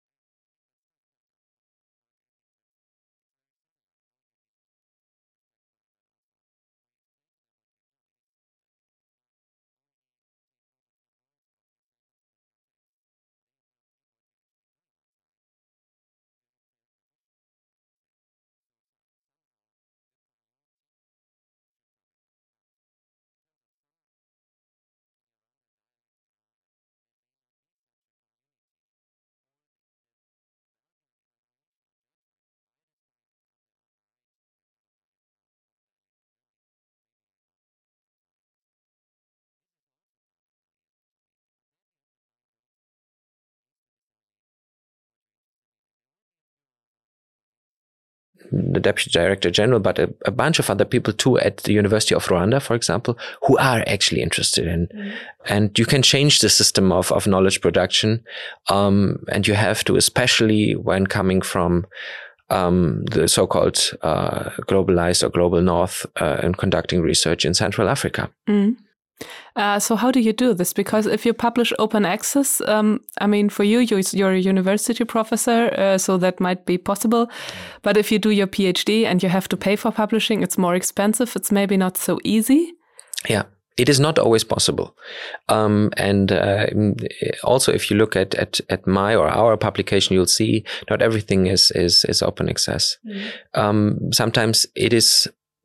the Deputy Director General, but a, a bunch of other people too at the University of Rwanda, for example, who are actually interested in. Mm. And you can change the system of, of knowledge production. Um, and you have to, especially when coming from um, the so-called uh, globalized or global north uh, and conducting research in Central Africa. Mm. Uh, so how do you do this? Because if you publish open access, um, I mean, for you, you're, you're a university professor, uh, so that might be possible. But if you do your PhD and you have to pay for publishing, it's more expensive. It's maybe not so easy. Yeah, it is not always possible. Um, and uh, also, if you look at, at, at my or our publication, you'll see not everything is, is, is open access. Mm-hmm. Um, sometimes it is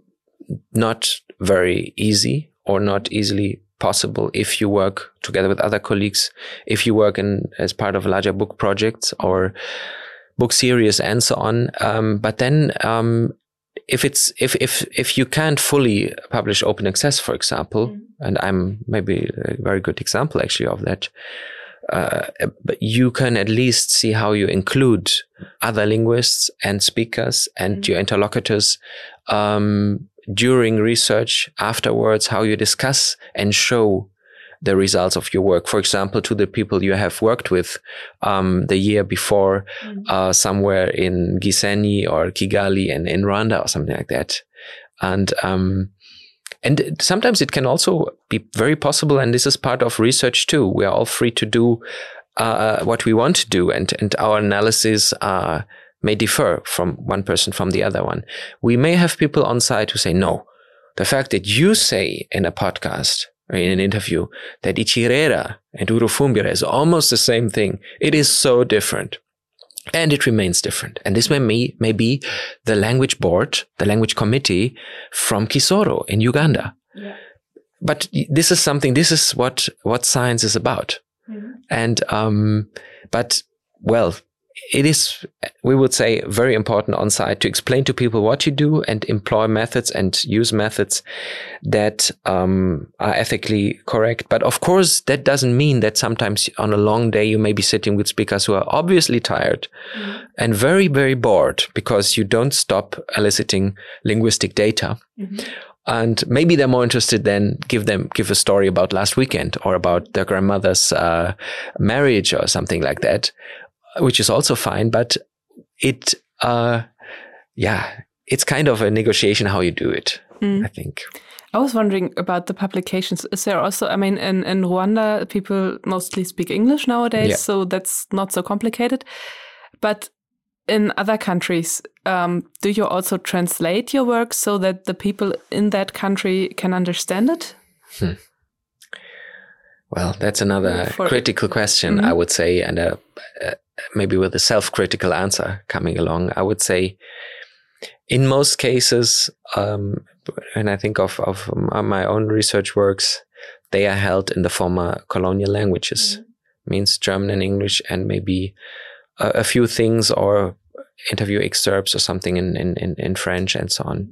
not very easy or not easily possible if you work together with other colleagues, if you work in as part of larger book projects or book series and so on. Um, but then um, if it's if if if you can't fully publish open access, for example, mm. and I'm maybe a very good example actually of that, uh, but you can at least see how you include other linguists and speakers and mm. your interlocutors um, during research, afterwards, how you discuss and show the results of your work. For example, to the people you have worked with um, the year before, mm-hmm. uh, somewhere in Gisenyi or Kigali and in Rwanda or something like that. And um, and sometimes it can also be very possible, and this is part of research too. We are all free to do uh, what we want to do, and, and our analysis uh, may differ from one person from the other one. We may have people on site who say, no, the fact that you say in a podcast or in an interview that Ichirera and Urufumbira is almost the same thing, it is so different. And it remains different. And this may, may, may be the language board, the language committee from Kisoro in Uganda. Yeah. But this is something, this is what, what science is about. Mm-hmm. And, um, but, well, it is, we would say, very important on site to explain to people what you do and employ methods and use methods that um, are ethically correct. But of course, that doesn't mean that sometimes on a long day, you may be sitting with speakers who are obviously tired mm-hmm. and very, very bored because you don't stop eliciting linguistic data. Mm-hmm. And maybe they're more interested than give them, give a story about last weekend or about their grandmother's uh, marriage or something like that, which is also fine, but it, uh, yeah, it's kind of a negotiation how you do it, mm. I think. I was wondering about the publications. Is there also, I mean, in, in Rwanda, people mostly speak English nowadays, yeah. so that's not so complicated. But in other countries, um, do you also translate your work so that the people in that country can understand it? Hmm. Well, that's another For critical question, mm-hmm. I would say, and a, a maybe with a self-critical answer coming along. I would say in most cases, um, and I think of, of my own research works, they are held in the former colonial languages, mm-hmm. means German and English, and maybe a, a few things or interview excerpts or something in, in, in French and so on.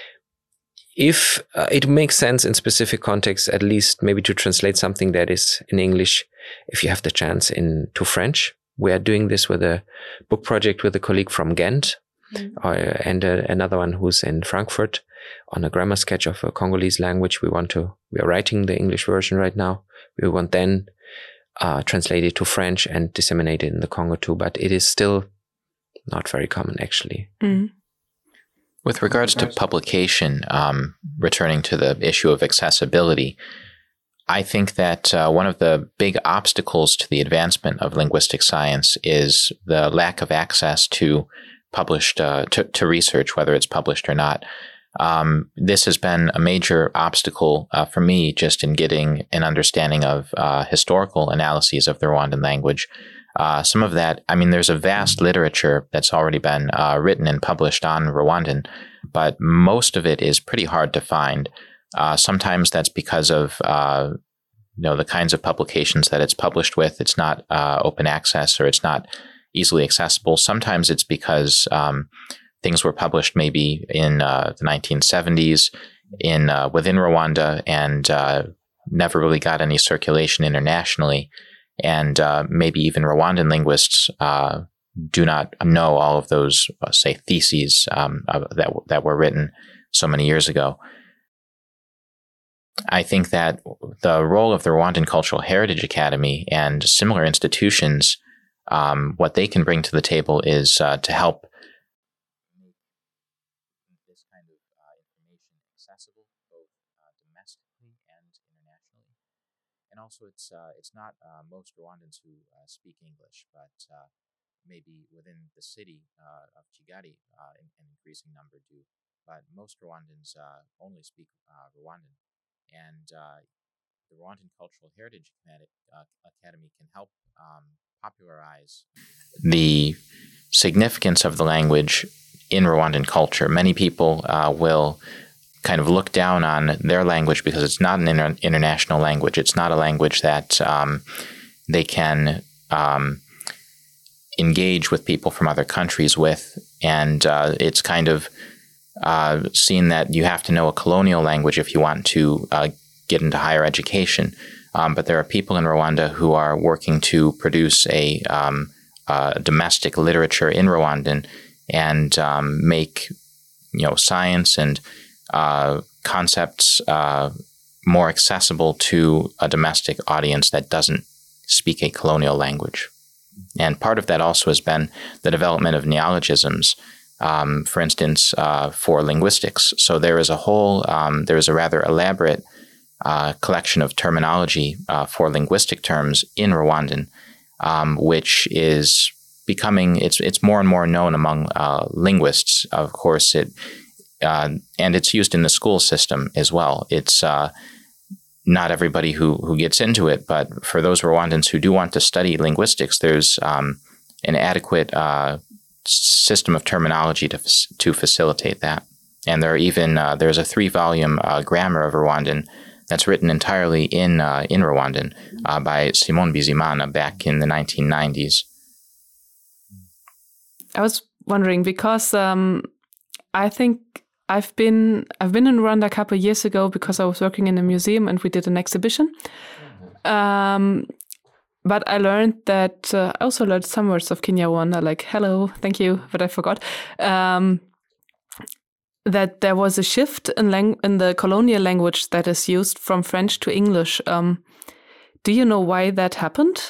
If uh, it makes sense in specific contexts, at least maybe to translate something that is in English, if you have the chance, into French. We are doing this with a book project with a colleague from Ghent, mm-hmm. or, and uh, another one who's in Frankfurt on a grammar sketch of a Congolese language. We want to, we are writing the English version right now. We want then uh, translate it to French and disseminate it in the Congo too, but it is still not very common actually. Mm-hmm. With regards to publication, um, returning to the issue of accessibility, I think that uh, one of the big obstacles to the advancement of linguistic science is the lack of access to published, uh, to, to research, whether it's published or not. Um, this has been a major obstacle uh, for me just in getting an understanding of uh, historical analyses of the Rwandan language. Uh, some of that, I mean, there's a vast literature that's already been uh, written and published on Rwandan, but most of it is pretty hard to find. Uh, sometimes that's because of, uh, you know, the kinds of publications that it's published with. It's not uh, open access or it's not easily accessible. Sometimes it's because um, things were published maybe in uh, the nineteen seventies in uh, within Rwanda and uh, never really got any circulation internationally. And uh, maybe even Rwandan linguists uh, do not know all of those, uh, say, theses um, uh, that that were written so many years ago. I think that the role of the Rwandan Cultural Heritage Academy and similar institutions, um, what they can bring to the table is uh, to help make this kind of uh, information accessible both uh, domestically and internationally. And also, it's uh, it's not uh, most Rwandans who uh, speak English, but uh, maybe within the city uh, of Kigali, uh, an increasing number do. But most Rwandans uh, only speak uh, Rwandan. And uh, the Rwandan Cultural Heritage Academy can help um, popularize the significance of the language in Rwandan culture. Many people uh, will kind of look down on their language because it's not an inter- international language. It's not a language that um, they can um, engage with people from other countries with. And uh, it's kind of Uh, seen that you have to know a colonial language if you want to uh, get into higher education. Um, but there are people in Rwanda who are working to produce a um, uh, domestic literature in Rwandan and um, make, you know, science and uh, concepts uh, more accessible to a domestic audience that doesn't speak a colonial language. And part of that also has been the development of neologisms, um, for instance, uh, for linguistics. So there is a whole, um, there is a rather elaborate uh, collection of terminology uh, for linguistic terms in Rwandan, um, which is becoming, it's it's more and more known among uh, linguists. Of course, it uh, and it's used in the school system as well. It's uh, not everybody who who gets into it, but for those Rwandans who do want to study linguistics, there's um, an adequate uh, system of terminology to to facilitate that. And there are even uh, there's a three volume uh, grammar of Rwandan that's written entirely in uh, in Rwandan uh, by Simon Bizimana back in the nineteen nineties. I was wondering because um, I think I've been I've been in Rwanda a couple of years ago because I was working in a museum and we did an exhibition. Mm-hmm. Um, but I learned that uh, I also learned some words of Kinyarwanda, like hello, thank you, but I forgot. Um, that there was a shift in lang- in the colonial language that is used from French to English. Um, do you know why that happened?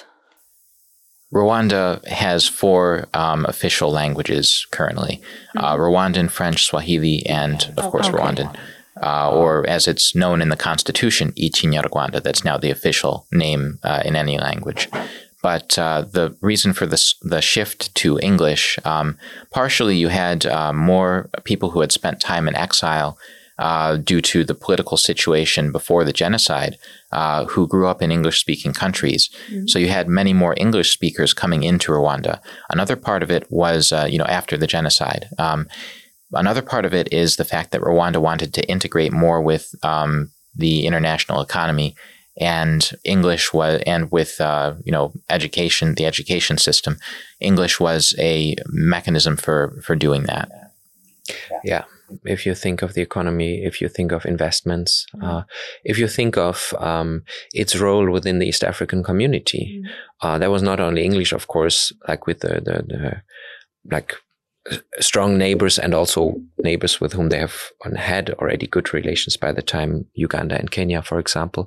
Rwanda has four um, official languages currently, mm-hmm. uh, Rwandan, French, Swahili, and, of course, okay. Rwandan. Uh, or as it's known in the Constitution, Ikinyarwanda. That's now the official name uh, in any language. But uh, the reason for this, the shift to English, um, partially you had uh, more people who had spent time in exile uh, due to the political situation before the genocide, uh, who grew up in English-speaking countries. Mm-hmm. So you had many more English speakers coming into Rwanda. Another part of it was, uh, you know, after the genocide. Um, another part of it is the fact that Rwanda wanted to integrate more with um, the international economy. And English was, and with, uh, you know, education, the education system, English was a mechanism for, for doing that. Yeah. If you think of the economy, if you think of investments, mm-hmm. uh, if you think of um, its role within the East African community, mm-hmm. uh, there was not only English, of course, like with the, the, the like strong neighbors and also neighbors with whom they have had already good relations by the time, Uganda and Kenya, for example,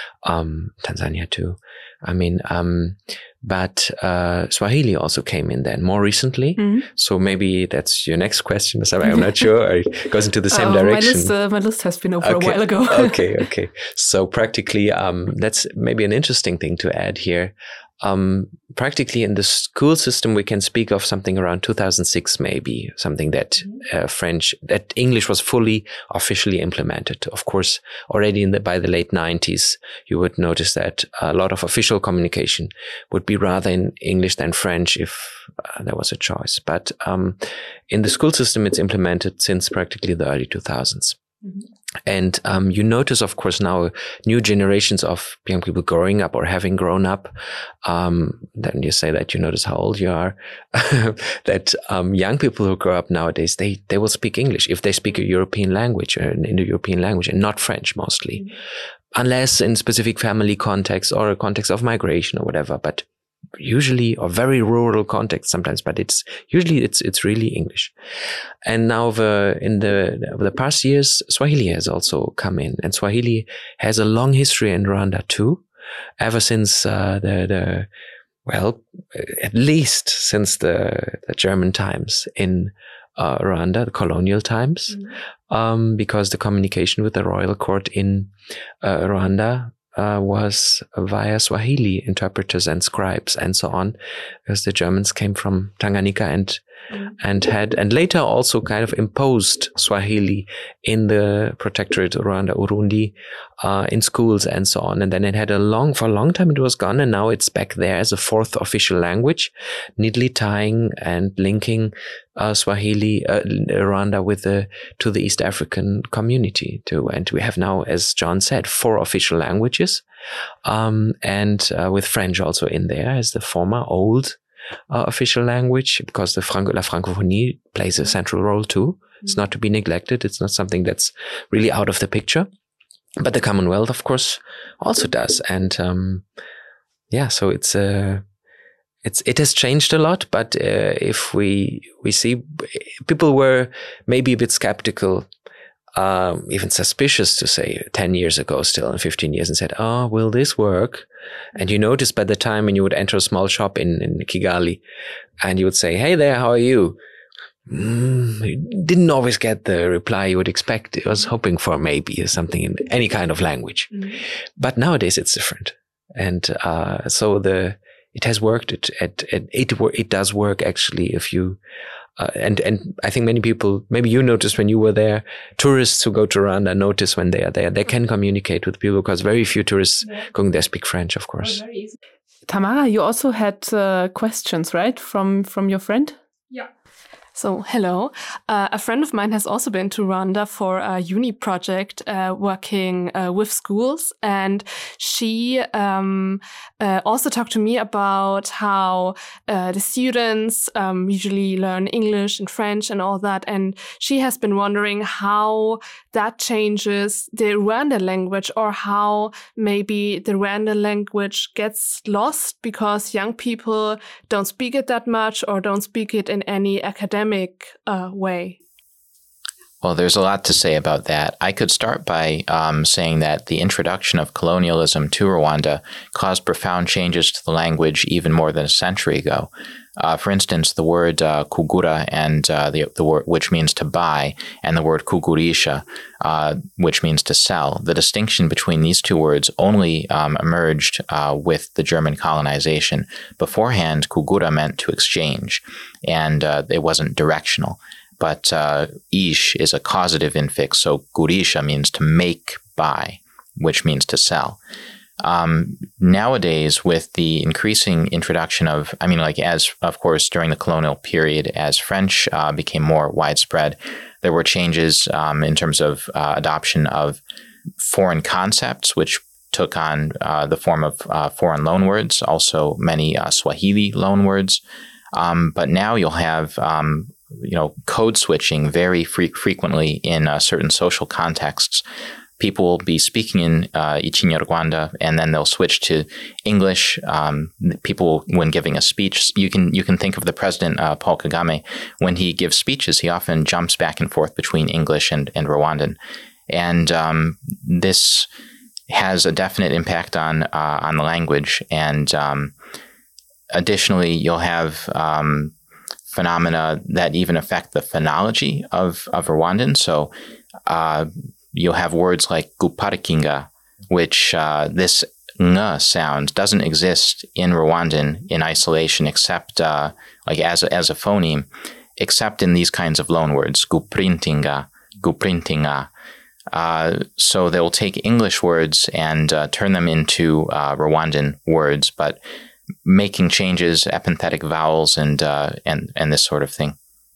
um, Tanzania too. I mean, um, but uh, Swahili also came in then more recently. Mm-hmm. So maybe that's your next question. I'm not sure. Or it goes into the same uh, direction. My list, uh, my list has been over okay. a while ago. okay, okay. So practically, um, that's maybe an interesting thing to add here. Um, practically in the school system, we can speak of something around two thousand six, maybe something that uh, French, that English was fully officially implemented. Of course, already in the, by the late nineties, you would notice that a lot of official communication would be rather in English than French if uh, there was a choice. But um, in the school system, it's implemented since practically the early two thousands. Mm-hmm. And um, you notice, of course, now new generations of young people growing up or having grown up. Um, then you say that you notice how old you are. that um, young people who grow up nowadays, they they will speak English if they speak a European language, or an Indo-European language, and not French mostly, mm-hmm. unless in specific family context or a context of migration or whatever. But usually, or very rural context sometimes, but it's usually it's it's really English. And now the in the the past years, Swahili has also come in, and Swahili has a long history in Rwanda too, ever since uh, the the well, at least since the the German times in uh, Rwanda, the colonial times, mm-hmm. um, because the communication with the royal court in uh, Rwanda Uh, was via Swahili interpreters and scribes and so on, because the Germans came from Tanganyika and mm. and had and later also kind of imposed Swahili in the protectorate Rwanda Urundi uh, in schools and so on. And then it had a long for a long time it was gone, and now it's back there as a fourth official language, neatly tying and linking uh, Swahili uh, Rwanda with the to the East African community too. And we have now, as John said, four official languages, um, and uh, with French also in there as the former old uh, official language, because the Franco- La Francophonie plays a central role too. Mm-hmm. It's not to be neglected. It's not something that's really out of the picture. But the Commonwealth, of course, also does. And um, yeah, so it's a. Uh, It's, it has changed a lot, but uh, if we we see, people were maybe a bit skeptical um, even suspicious to say ten years ago still and fifteen years and said, oh, will this work? And you notice by the time when you would enter a small shop in, in Kigali and you would say, hey there, how are you? Mm, you didn't always get the reply you would expect. It was hoping for maybe or something in any kind of language. Mm-hmm. But nowadays it's different. And uh, so the it has worked. It it it, it, it does work actually if you Uh, and, and I think many people, maybe you noticed when you were there, tourists who go to Rwanda notice when they are there, they can communicate with people because very few tourists yeah. going there speak French, of course. Oh, Tamara, you also had uh, questions, right, from, from your friend? Yeah. So, hello. Uh, a friend of mine has also been to Rwanda for a uni project uh, working uh, with schools. And she um, uh, also talked to me about how uh, the students um, usually learn English and French and all that. And she has been wondering how that changes the Rwandan language, or how maybe the Rwandan language gets lost because young people don't speak it that much or don't speak it in any academic Uh, way. Well, there's a lot to say about that. I could start by um, saying that the introduction of colonialism to Rwanda caused profound changes to the language even more than a century ago. Uh, for instance, the word uh, kugura, and uh, the the word which means to buy, and the word kugurisha, uh, which means to sell. The distinction between these two words only um, emerged uh, with the German colonization. Beforehand, kugura meant to exchange, and uh, it wasn't directional. But uh, ish is a causative infix, so gurisha means to make, buy, which means to sell. Um, nowadays, with the increasing introduction of, I mean, like as, of course, during the colonial period, as French uh, became more widespread, there were changes um, in terms of uh, adoption of foreign concepts, which took on uh, the form of uh, foreign loanwords, also many uh, Swahili loanwords. Um, but now you'll have, um, you know, code switching very fre- frequently in uh, certain social contexts. People will be speaking in uh, Ikinyarwanda, and then they'll switch to English. Um, people, when giving a speech, you can you can think of the president, uh, Paul Kagame. When he gives speeches, he often jumps back and forth between English and, and Rwandan. And um, this has a definite impact on uh, on the language. And um, additionally, you'll have um, phenomena that even affect the phonology of, of Rwandan. So uh, you'll have words like guparikinga, which uh, this ng sound doesn't exist in Rwandan in isolation, except uh, like as a, as a phoneme, except in these kinds of loanwords, guprintinga, guprintinga. Uh, so they will take English words and uh, turn them into uh, Rwandan words, but making changes, epenthetic vowels, and uh, and and this sort of thing.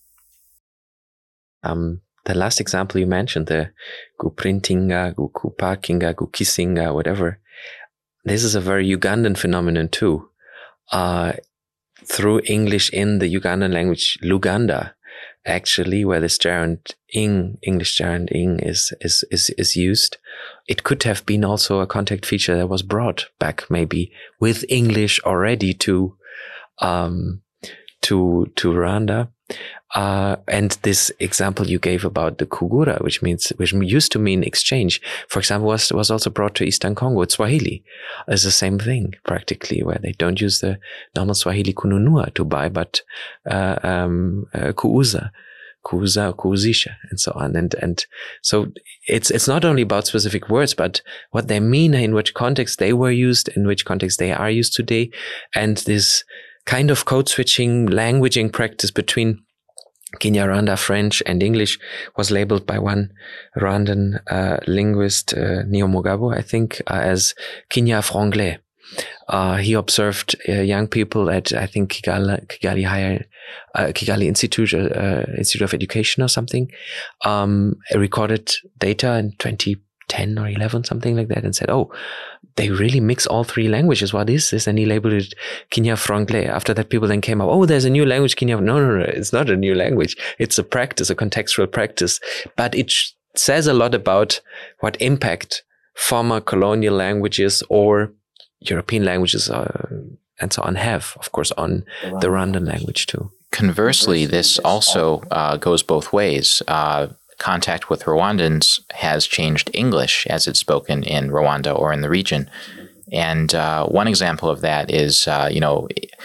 Um. The last example you mentioned, the guprintinga, gukupakinga, gukisinga, whatever, this is a very Ugandan phenomenon too. Uh, through English in the Ugandan language, Luganda, actually, where this gerund ing, English gerund ing is, is, is, is used, it could have been also a contact feature that was brought back maybe with English already to, um, to, to Rwanda. Uh, and this example you gave about the kugura, which means, which used to mean exchange, for example, was, was also brought to Eastern Congo. It's Swahili. It's the same thing practically, where they don't use the normal Swahili kununua to buy, but, uh, um, uh, kuuza, kuuza, kuuzisha, and so on. And, and so it's, it's not only about specific words, but what they mean, in which context they were used, in which context they are used today. And this kind of code switching, languaging practice between Kinyarwanda French and English was labeled by one Rwandan uh, linguist, uh, Neo Mugabo, I think, uh, as Kinya Franglais. Uh, he observed uh, young people at, I think, Kigali, Kigali Higher, uh, Kigali Institute, uh, Institute of Education or something, um, recorded data in twenty ten or eleven, something like that, and said, oh, they really mix all three languages. What is this? And he labeled it Kinya Franglais. After that, people then came up, oh, there's a new language, Kinya. No, no, no, it's not a new language. It's a practice, a contextual practice. But it sh- says a lot about what impact former colonial languages or European languages uh, and so on have, of course, on the Rwandan language too. Conversely, this also uh, goes both ways. Uh, contact with Rwandans has changed English as it's spoken in Rwanda or in the region. And uh, one example of that is, uh, you know,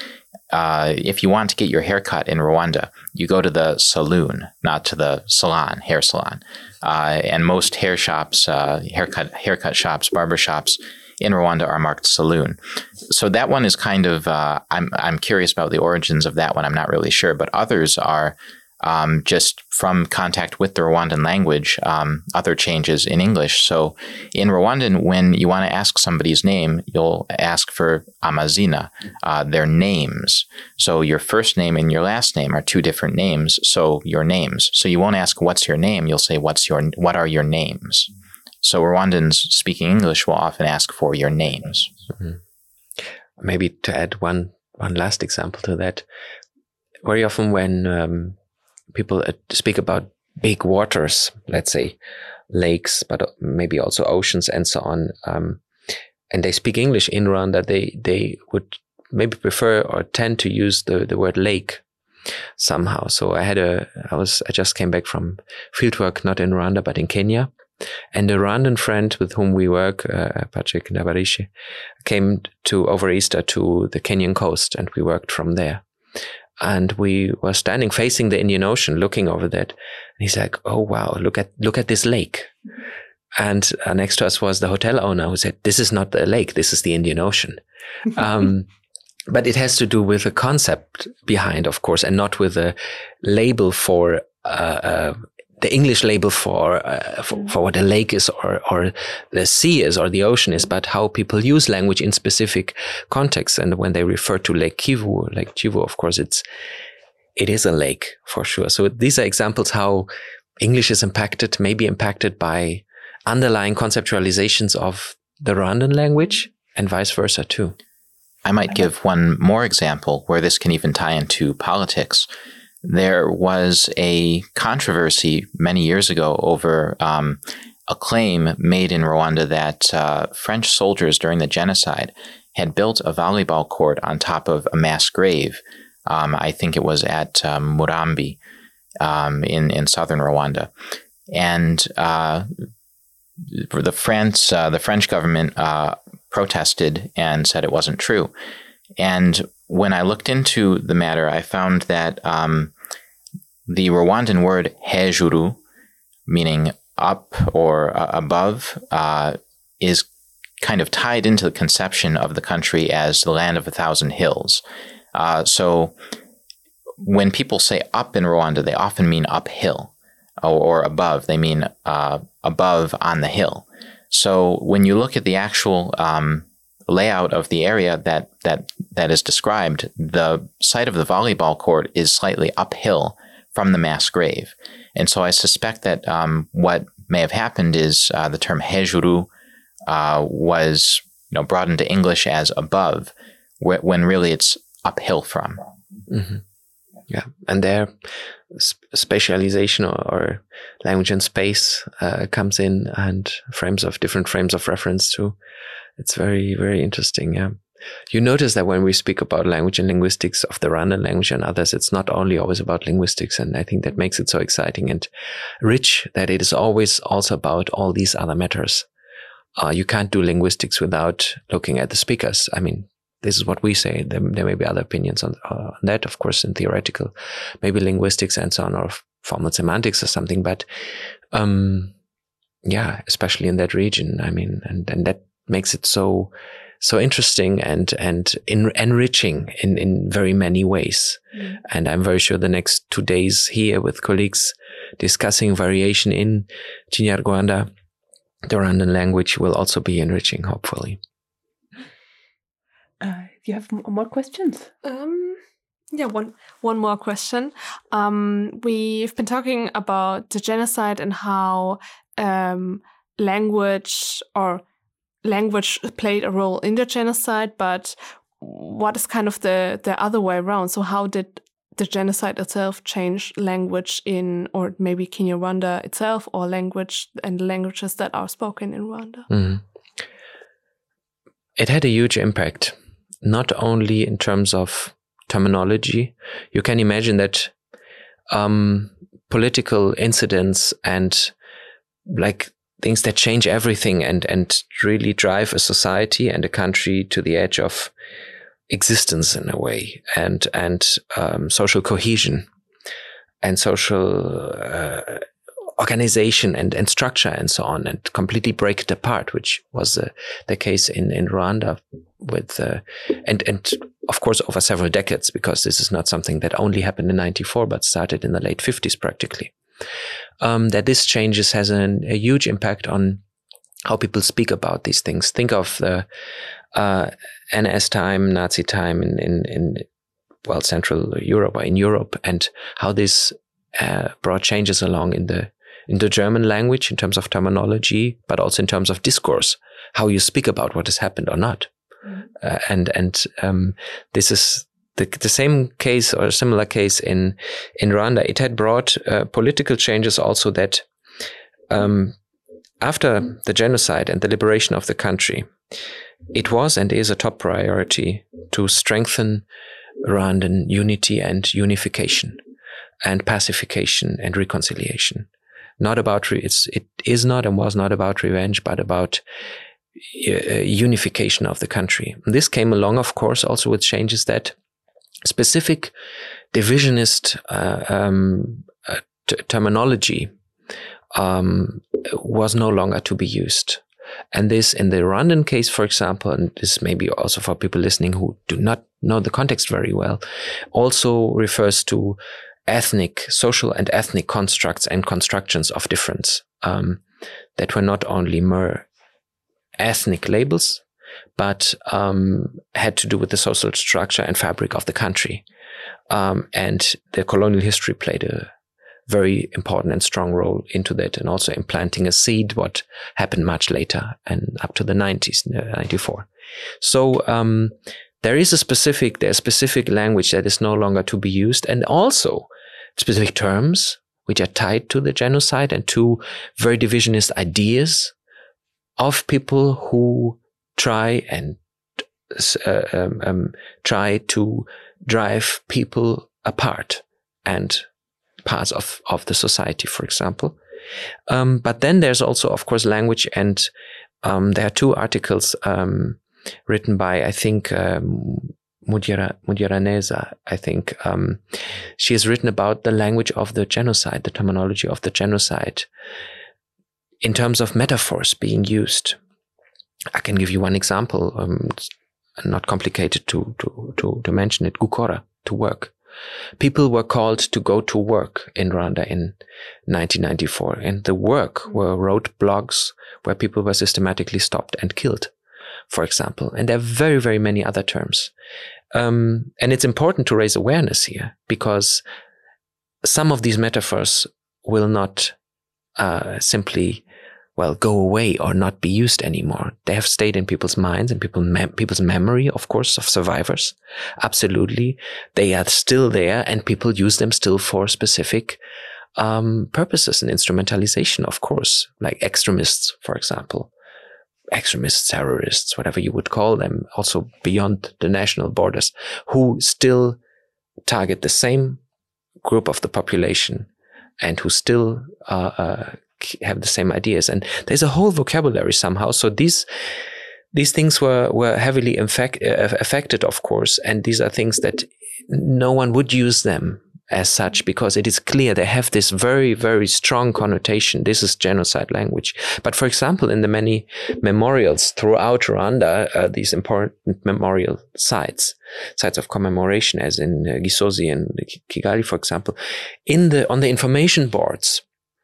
uh, if you want to get your hair cut in Rwanda, you go to the saloon, not to the salon, hair salon. Uh, and most hair shops, uh, haircut haircut shops, barber shops in Rwanda are marked saloon. So that one is kind of, uh, I'm I'm curious about the origins of that one. I'm not really sure, but others are um, just from contact with the Rwandan language, um, other changes in English. So in Rwandan, when you want to ask somebody's name, you'll ask for amazina, uh, their names. So your first name and your last name are two different names. So your names. So you won't ask what's your name. You'll say what's your what are your names. So Rwandans speaking English will often ask for your names. Mm-hmm. Maybe to add one one last example to that, very often when um, people speak about big waters, let's say lakes, but maybe also oceans and so on, um, and they speak English in Rwanda, they they would maybe prefer or tend to use the, the word lake somehow. So I had a I was I just came back from fieldwork, not in Rwanda but in Kenya. And a Rwandan friend with whom we work, uh, Patrick Ndabarishi, came to over Easter to the Kenyan coast, and we worked from there. And we were standing facing the Indian Ocean, looking over that. And he's like, "Oh wow, look at look at this lake." And uh, next to us was the hotel owner who said, "This is not the lake. This is the Indian Ocean." um, but it has to do with the concept behind, of course, and not with a label for. Uh, uh, The English label for, uh, for for what a lake is or or the sea is or the ocean is, but how people use language in specific contexts. And when they refer to Lake Kivu, Lake Kivu, of course, it's it is a lake for sure. So these are examples how English is impacted, maybe impacted by underlying conceptualizations of the Rwandan language, and vice versa too. I might give one more example where this can even tie into politics. There was a controversy many years ago over um, a claim made in Rwanda that uh, French soldiers during the genocide had built a volleyball court on top of a mass grave. Um, I think it was at um, Murambi um, in, in southern Rwanda. And uh, the, France, uh, the French government uh, protested and said it wasn't true. And when I looked into the matter, I found that um, the Rwandan word hejuru, meaning up or uh, above, uh, is kind of tied into the conception of the country as the land of a thousand hills. Uh, so when people say up in Rwanda, they often mean uphill, or, or above. They mean uh, above on the hill. So when you look at the actual um, layout of the area that that that is described, the site of the volleyball court is slightly uphill from the mass grave. And so I suspect that um, what may have happened is uh, the term hejuru uh, was you know, brought into English as above, wh- when really it's uphill from. Mm-hmm. Yeah, and their sp- spatialization or, or language and space uh, comes in, and frames of different frames of reference too. It's very, very interesting. Yeah. You notice that when we speak about language and linguistics of the Rwandan language and others, it's not only always about linguistics. And I think that makes it so exciting and rich that it is always also about all these other matters. Uh, you can't do linguistics without looking at the speakers. I mean, this is what we say. There, there may be other opinions on, uh, on that, of course, in theoretical, maybe linguistics and so on, or formal semantics or something. But um, yeah, especially in that region. I mean, and, and that makes it so so interesting and and in, enriching in, in very many ways. Mm. And I'm very sure the next two days here with colleagues discussing variation in Kinyarwanda, the Rwandan language, will also be enriching, hopefully. Uh, do you have more questions? Um, yeah, one one more question. Um, we've been talking about the genocide and how um, language or language played a role in the genocide, but what is kind of the, the other way around? So how did the genocide itself change language in, or maybe Kinyarwanda itself, or language and languages that are spoken in Rwanda? Mm. It had a huge impact, not only in terms of terminology. You can imagine that um, political incidents and like things that change everything and, and really drive a society and a country to the edge of existence in a way, and, and um, social cohesion and social uh, organization and, and structure and so on, and completely break it apart, which was uh, the case in, in Rwanda with, uh, and, and of course over several decades, because this is not something that only happened in ninety-four, but started in the late fifties practically. Um, that this changes has an, a huge impact on how people speak about these things. Think of the uh, N S time, Nazi time in, in, in, well, Central Europe or in Europe, and how this uh, brought changes along in the in the German language in terms of terminology, but also in terms of discourse, how you speak about what has happened or not. Mm-hmm. Uh, and and um, this is the, the same case or a similar case in, in Rwanda. It had brought uh, political changes also that um, after the genocide and the liberation of the country, it was and is a top priority to strengthen Rwandan unity and unification and pacification and reconciliation. Not about, re- it's, it is not and was not about revenge, but about uh, unification of the country. And this came along, of course, also with changes that specific divisionist uh, um, uh, t- terminology um, was no longer to be used. And this, in the Rwandan case, for example, and this may be also for people listening who do not know the context very well, also refers to ethnic, social and ethnic constructs and constructions of difference um, that were not only mere ethnic labels, but um, had to do with the social structure and fabric of the country. Um, and the colonial history played a very important and strong role into that, and also implanting a seed, what happened much later and up to the nineties, ninety-four. So um, there is a specific, there's specific language that is no longer to be used, and also specific terms which are tied to the genocide and to very divisionist ideas of people who try and uh, um, um, try to drive people apart and parts of, of the society, for example. Um, but then there's also, of course, language, and um, there are two articles um, written by, I think, um, Mudira, Mudiraneza, I think. Um, she has written about the language of the genocide, the terminology of the genocide, in terms of metaphors being used. I can give you one example, um, it's not complicated to, to, to, to mention it, gukora, to work. People were called to go to work in Rwanda in nineteen ninety-four, and the work were wrote blogs where people were systematically stopped and killed, for example. And there are very, very many other terms. Um, and it's important to raise awareness here, because some of these metaphors will not uh, simply, well, go away or not be used anymore. They have stayed in people's minds and people mem- people's memory, of course, of survivors. Absolutely. They are still there, and people use them still for specific um, purposes and instrumentalization, of course, like extremists, for example. Extremists, terrorists, whatever you would call them, also beyond the national borders, who still target the same group of the population and who still uh, uh, have the same ideas. And there's a whole vocabulary somehow. So these these things were were heavily infect, uh, affected, of course, and these are things that no one would use them as such, because it is clear they have this very, very strong connotation. This is genocide language. But for example, in the many memorials throughout Rwanda, uh, these important memorial sites, sites of commemoration, as in uh, Gisozi and Kigali, for example, in the on the information boards,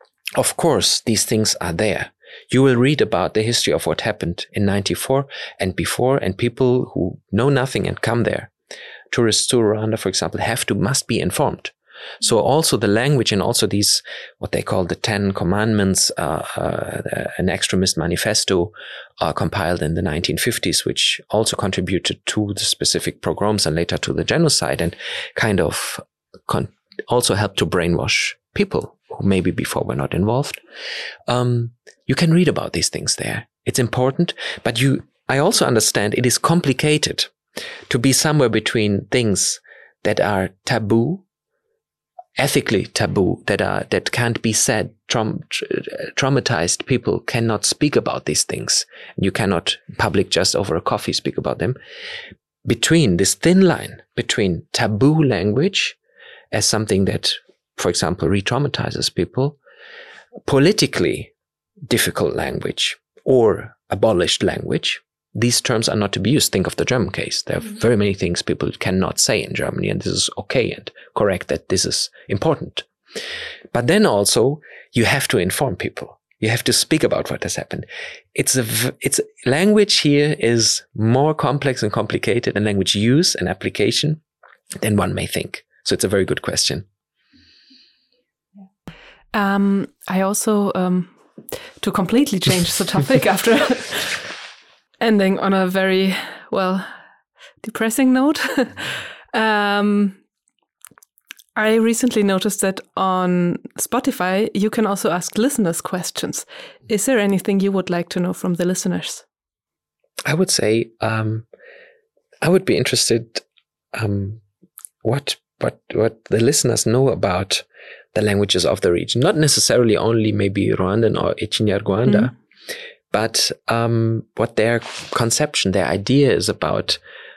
of course, these things are there. You will read about the history of what happened in ninety-four and before, and people who know nothing and come there, tourists to Rwanda, for example, have to, must be informed. So also the language and also these, what they call the Ten Commandments, uh, uh, an extremist manifesto uh, compiled in the nineteen fifties, which also contributed to the specific pogroms and later to the genocide, and kind of con- also helped to brainwash people who maybe before were not involved. Um, you can read about these things there. It's important, but you, I also understand it is complicated to be somewhere between things that are taboo ethically taboo, that are that can't be said. Traum- tra- traumatized people cannot speak about these things. You cannot, in public, just over a coffee, speak about them. Between this thin line between taboo language as something that, for example, re-traumatizes people, politically difficult language, or abolished language. These terms are not to be used. Think of the German case. There are mm-hmm. very many things people cannot say in Germany, and this is okay and correct that this is important. But then also, you have to inform people. You have to speak about what has happened. It's a, it's language here is more complex and complicated, and language use and application than one may think. So it's a very good question. Um, I also, um, to completely change the topic after ending on a very, well, depressing note, um, I recently noticed that on Spotify, you can also ask listeners questions. Is there anything you would like to know from the listeners? I would say um, I would be interested um, what what what the listeners know about the languages of the region. Not necessarily only maybe Rwandan or Ekinyarwanda, mm-hmm. but um, what their conception, their idea is about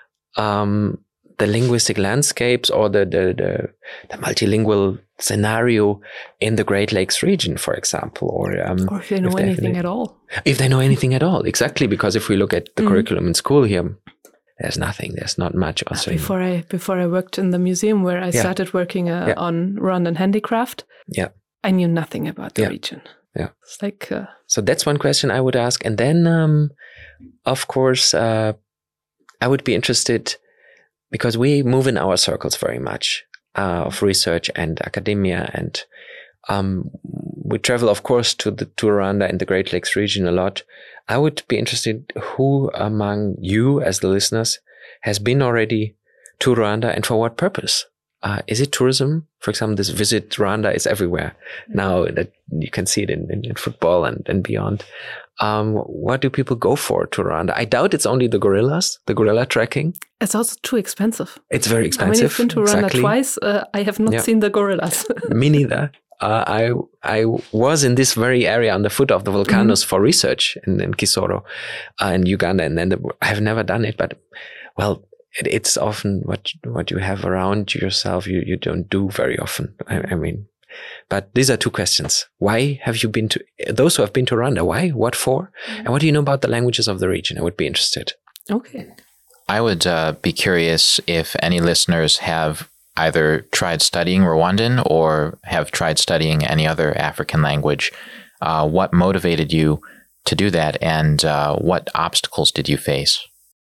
um, the linguistic landscapes or the, the, the, the multilingual scenario in the Great Lakes region, for example. Or, um, or if they know if anything they, at all. If they know anything at all, exactly. Because if we look at the mm. curriculum in school here, there's nothing. There's not much. Also before I before I worked in the museum where I yeah. started working uh, yeah. on Rwandan handicraft, yeah. I knew nothing about the yeah. region. Yeah, it's like uh, so. That's one question I would ask, and then, um, of course, uh, I would be interested because we move in our circles very much uh, of research and academia, and um, we travel, of course, to the to Rwanda and the Great Lakes region a lot. I would be interested who among you, as the listeners, has been already to Rwanda and for what purpose? Uh, is it tourism? For example, this Visit Rwanda is everywhere now that you can see it in, in, in football and, and beyond. Um, what do people go for to Rwanda? I doubt it's only the gorillas, the gorilla trekking. It's also too expensive. It's very expensive. I mean, I've been to Rwanda exactly. twice. Uh, I have not yeah. seen the gorillas. Me neither. Uh, I I was in this very area on the foot of the volcanoes mm-hmm. for research in, in Kisoro, uh, in Uganda, and then the, I have never done it. But well, it, it's often what what you have around yourself. You you don't do very often. I, I mean, but these are two questions. Why have you been to those who have been to Rwanda? Why? What for? Mm-hmm. And what do you know about the languages of the region? I would be interested. Okay, I would uh, be curious if any listeners have either tried studying Rwandan or have tried studying any other African language. Uh, what motivated you to do that, and uh, what obstacles did you face?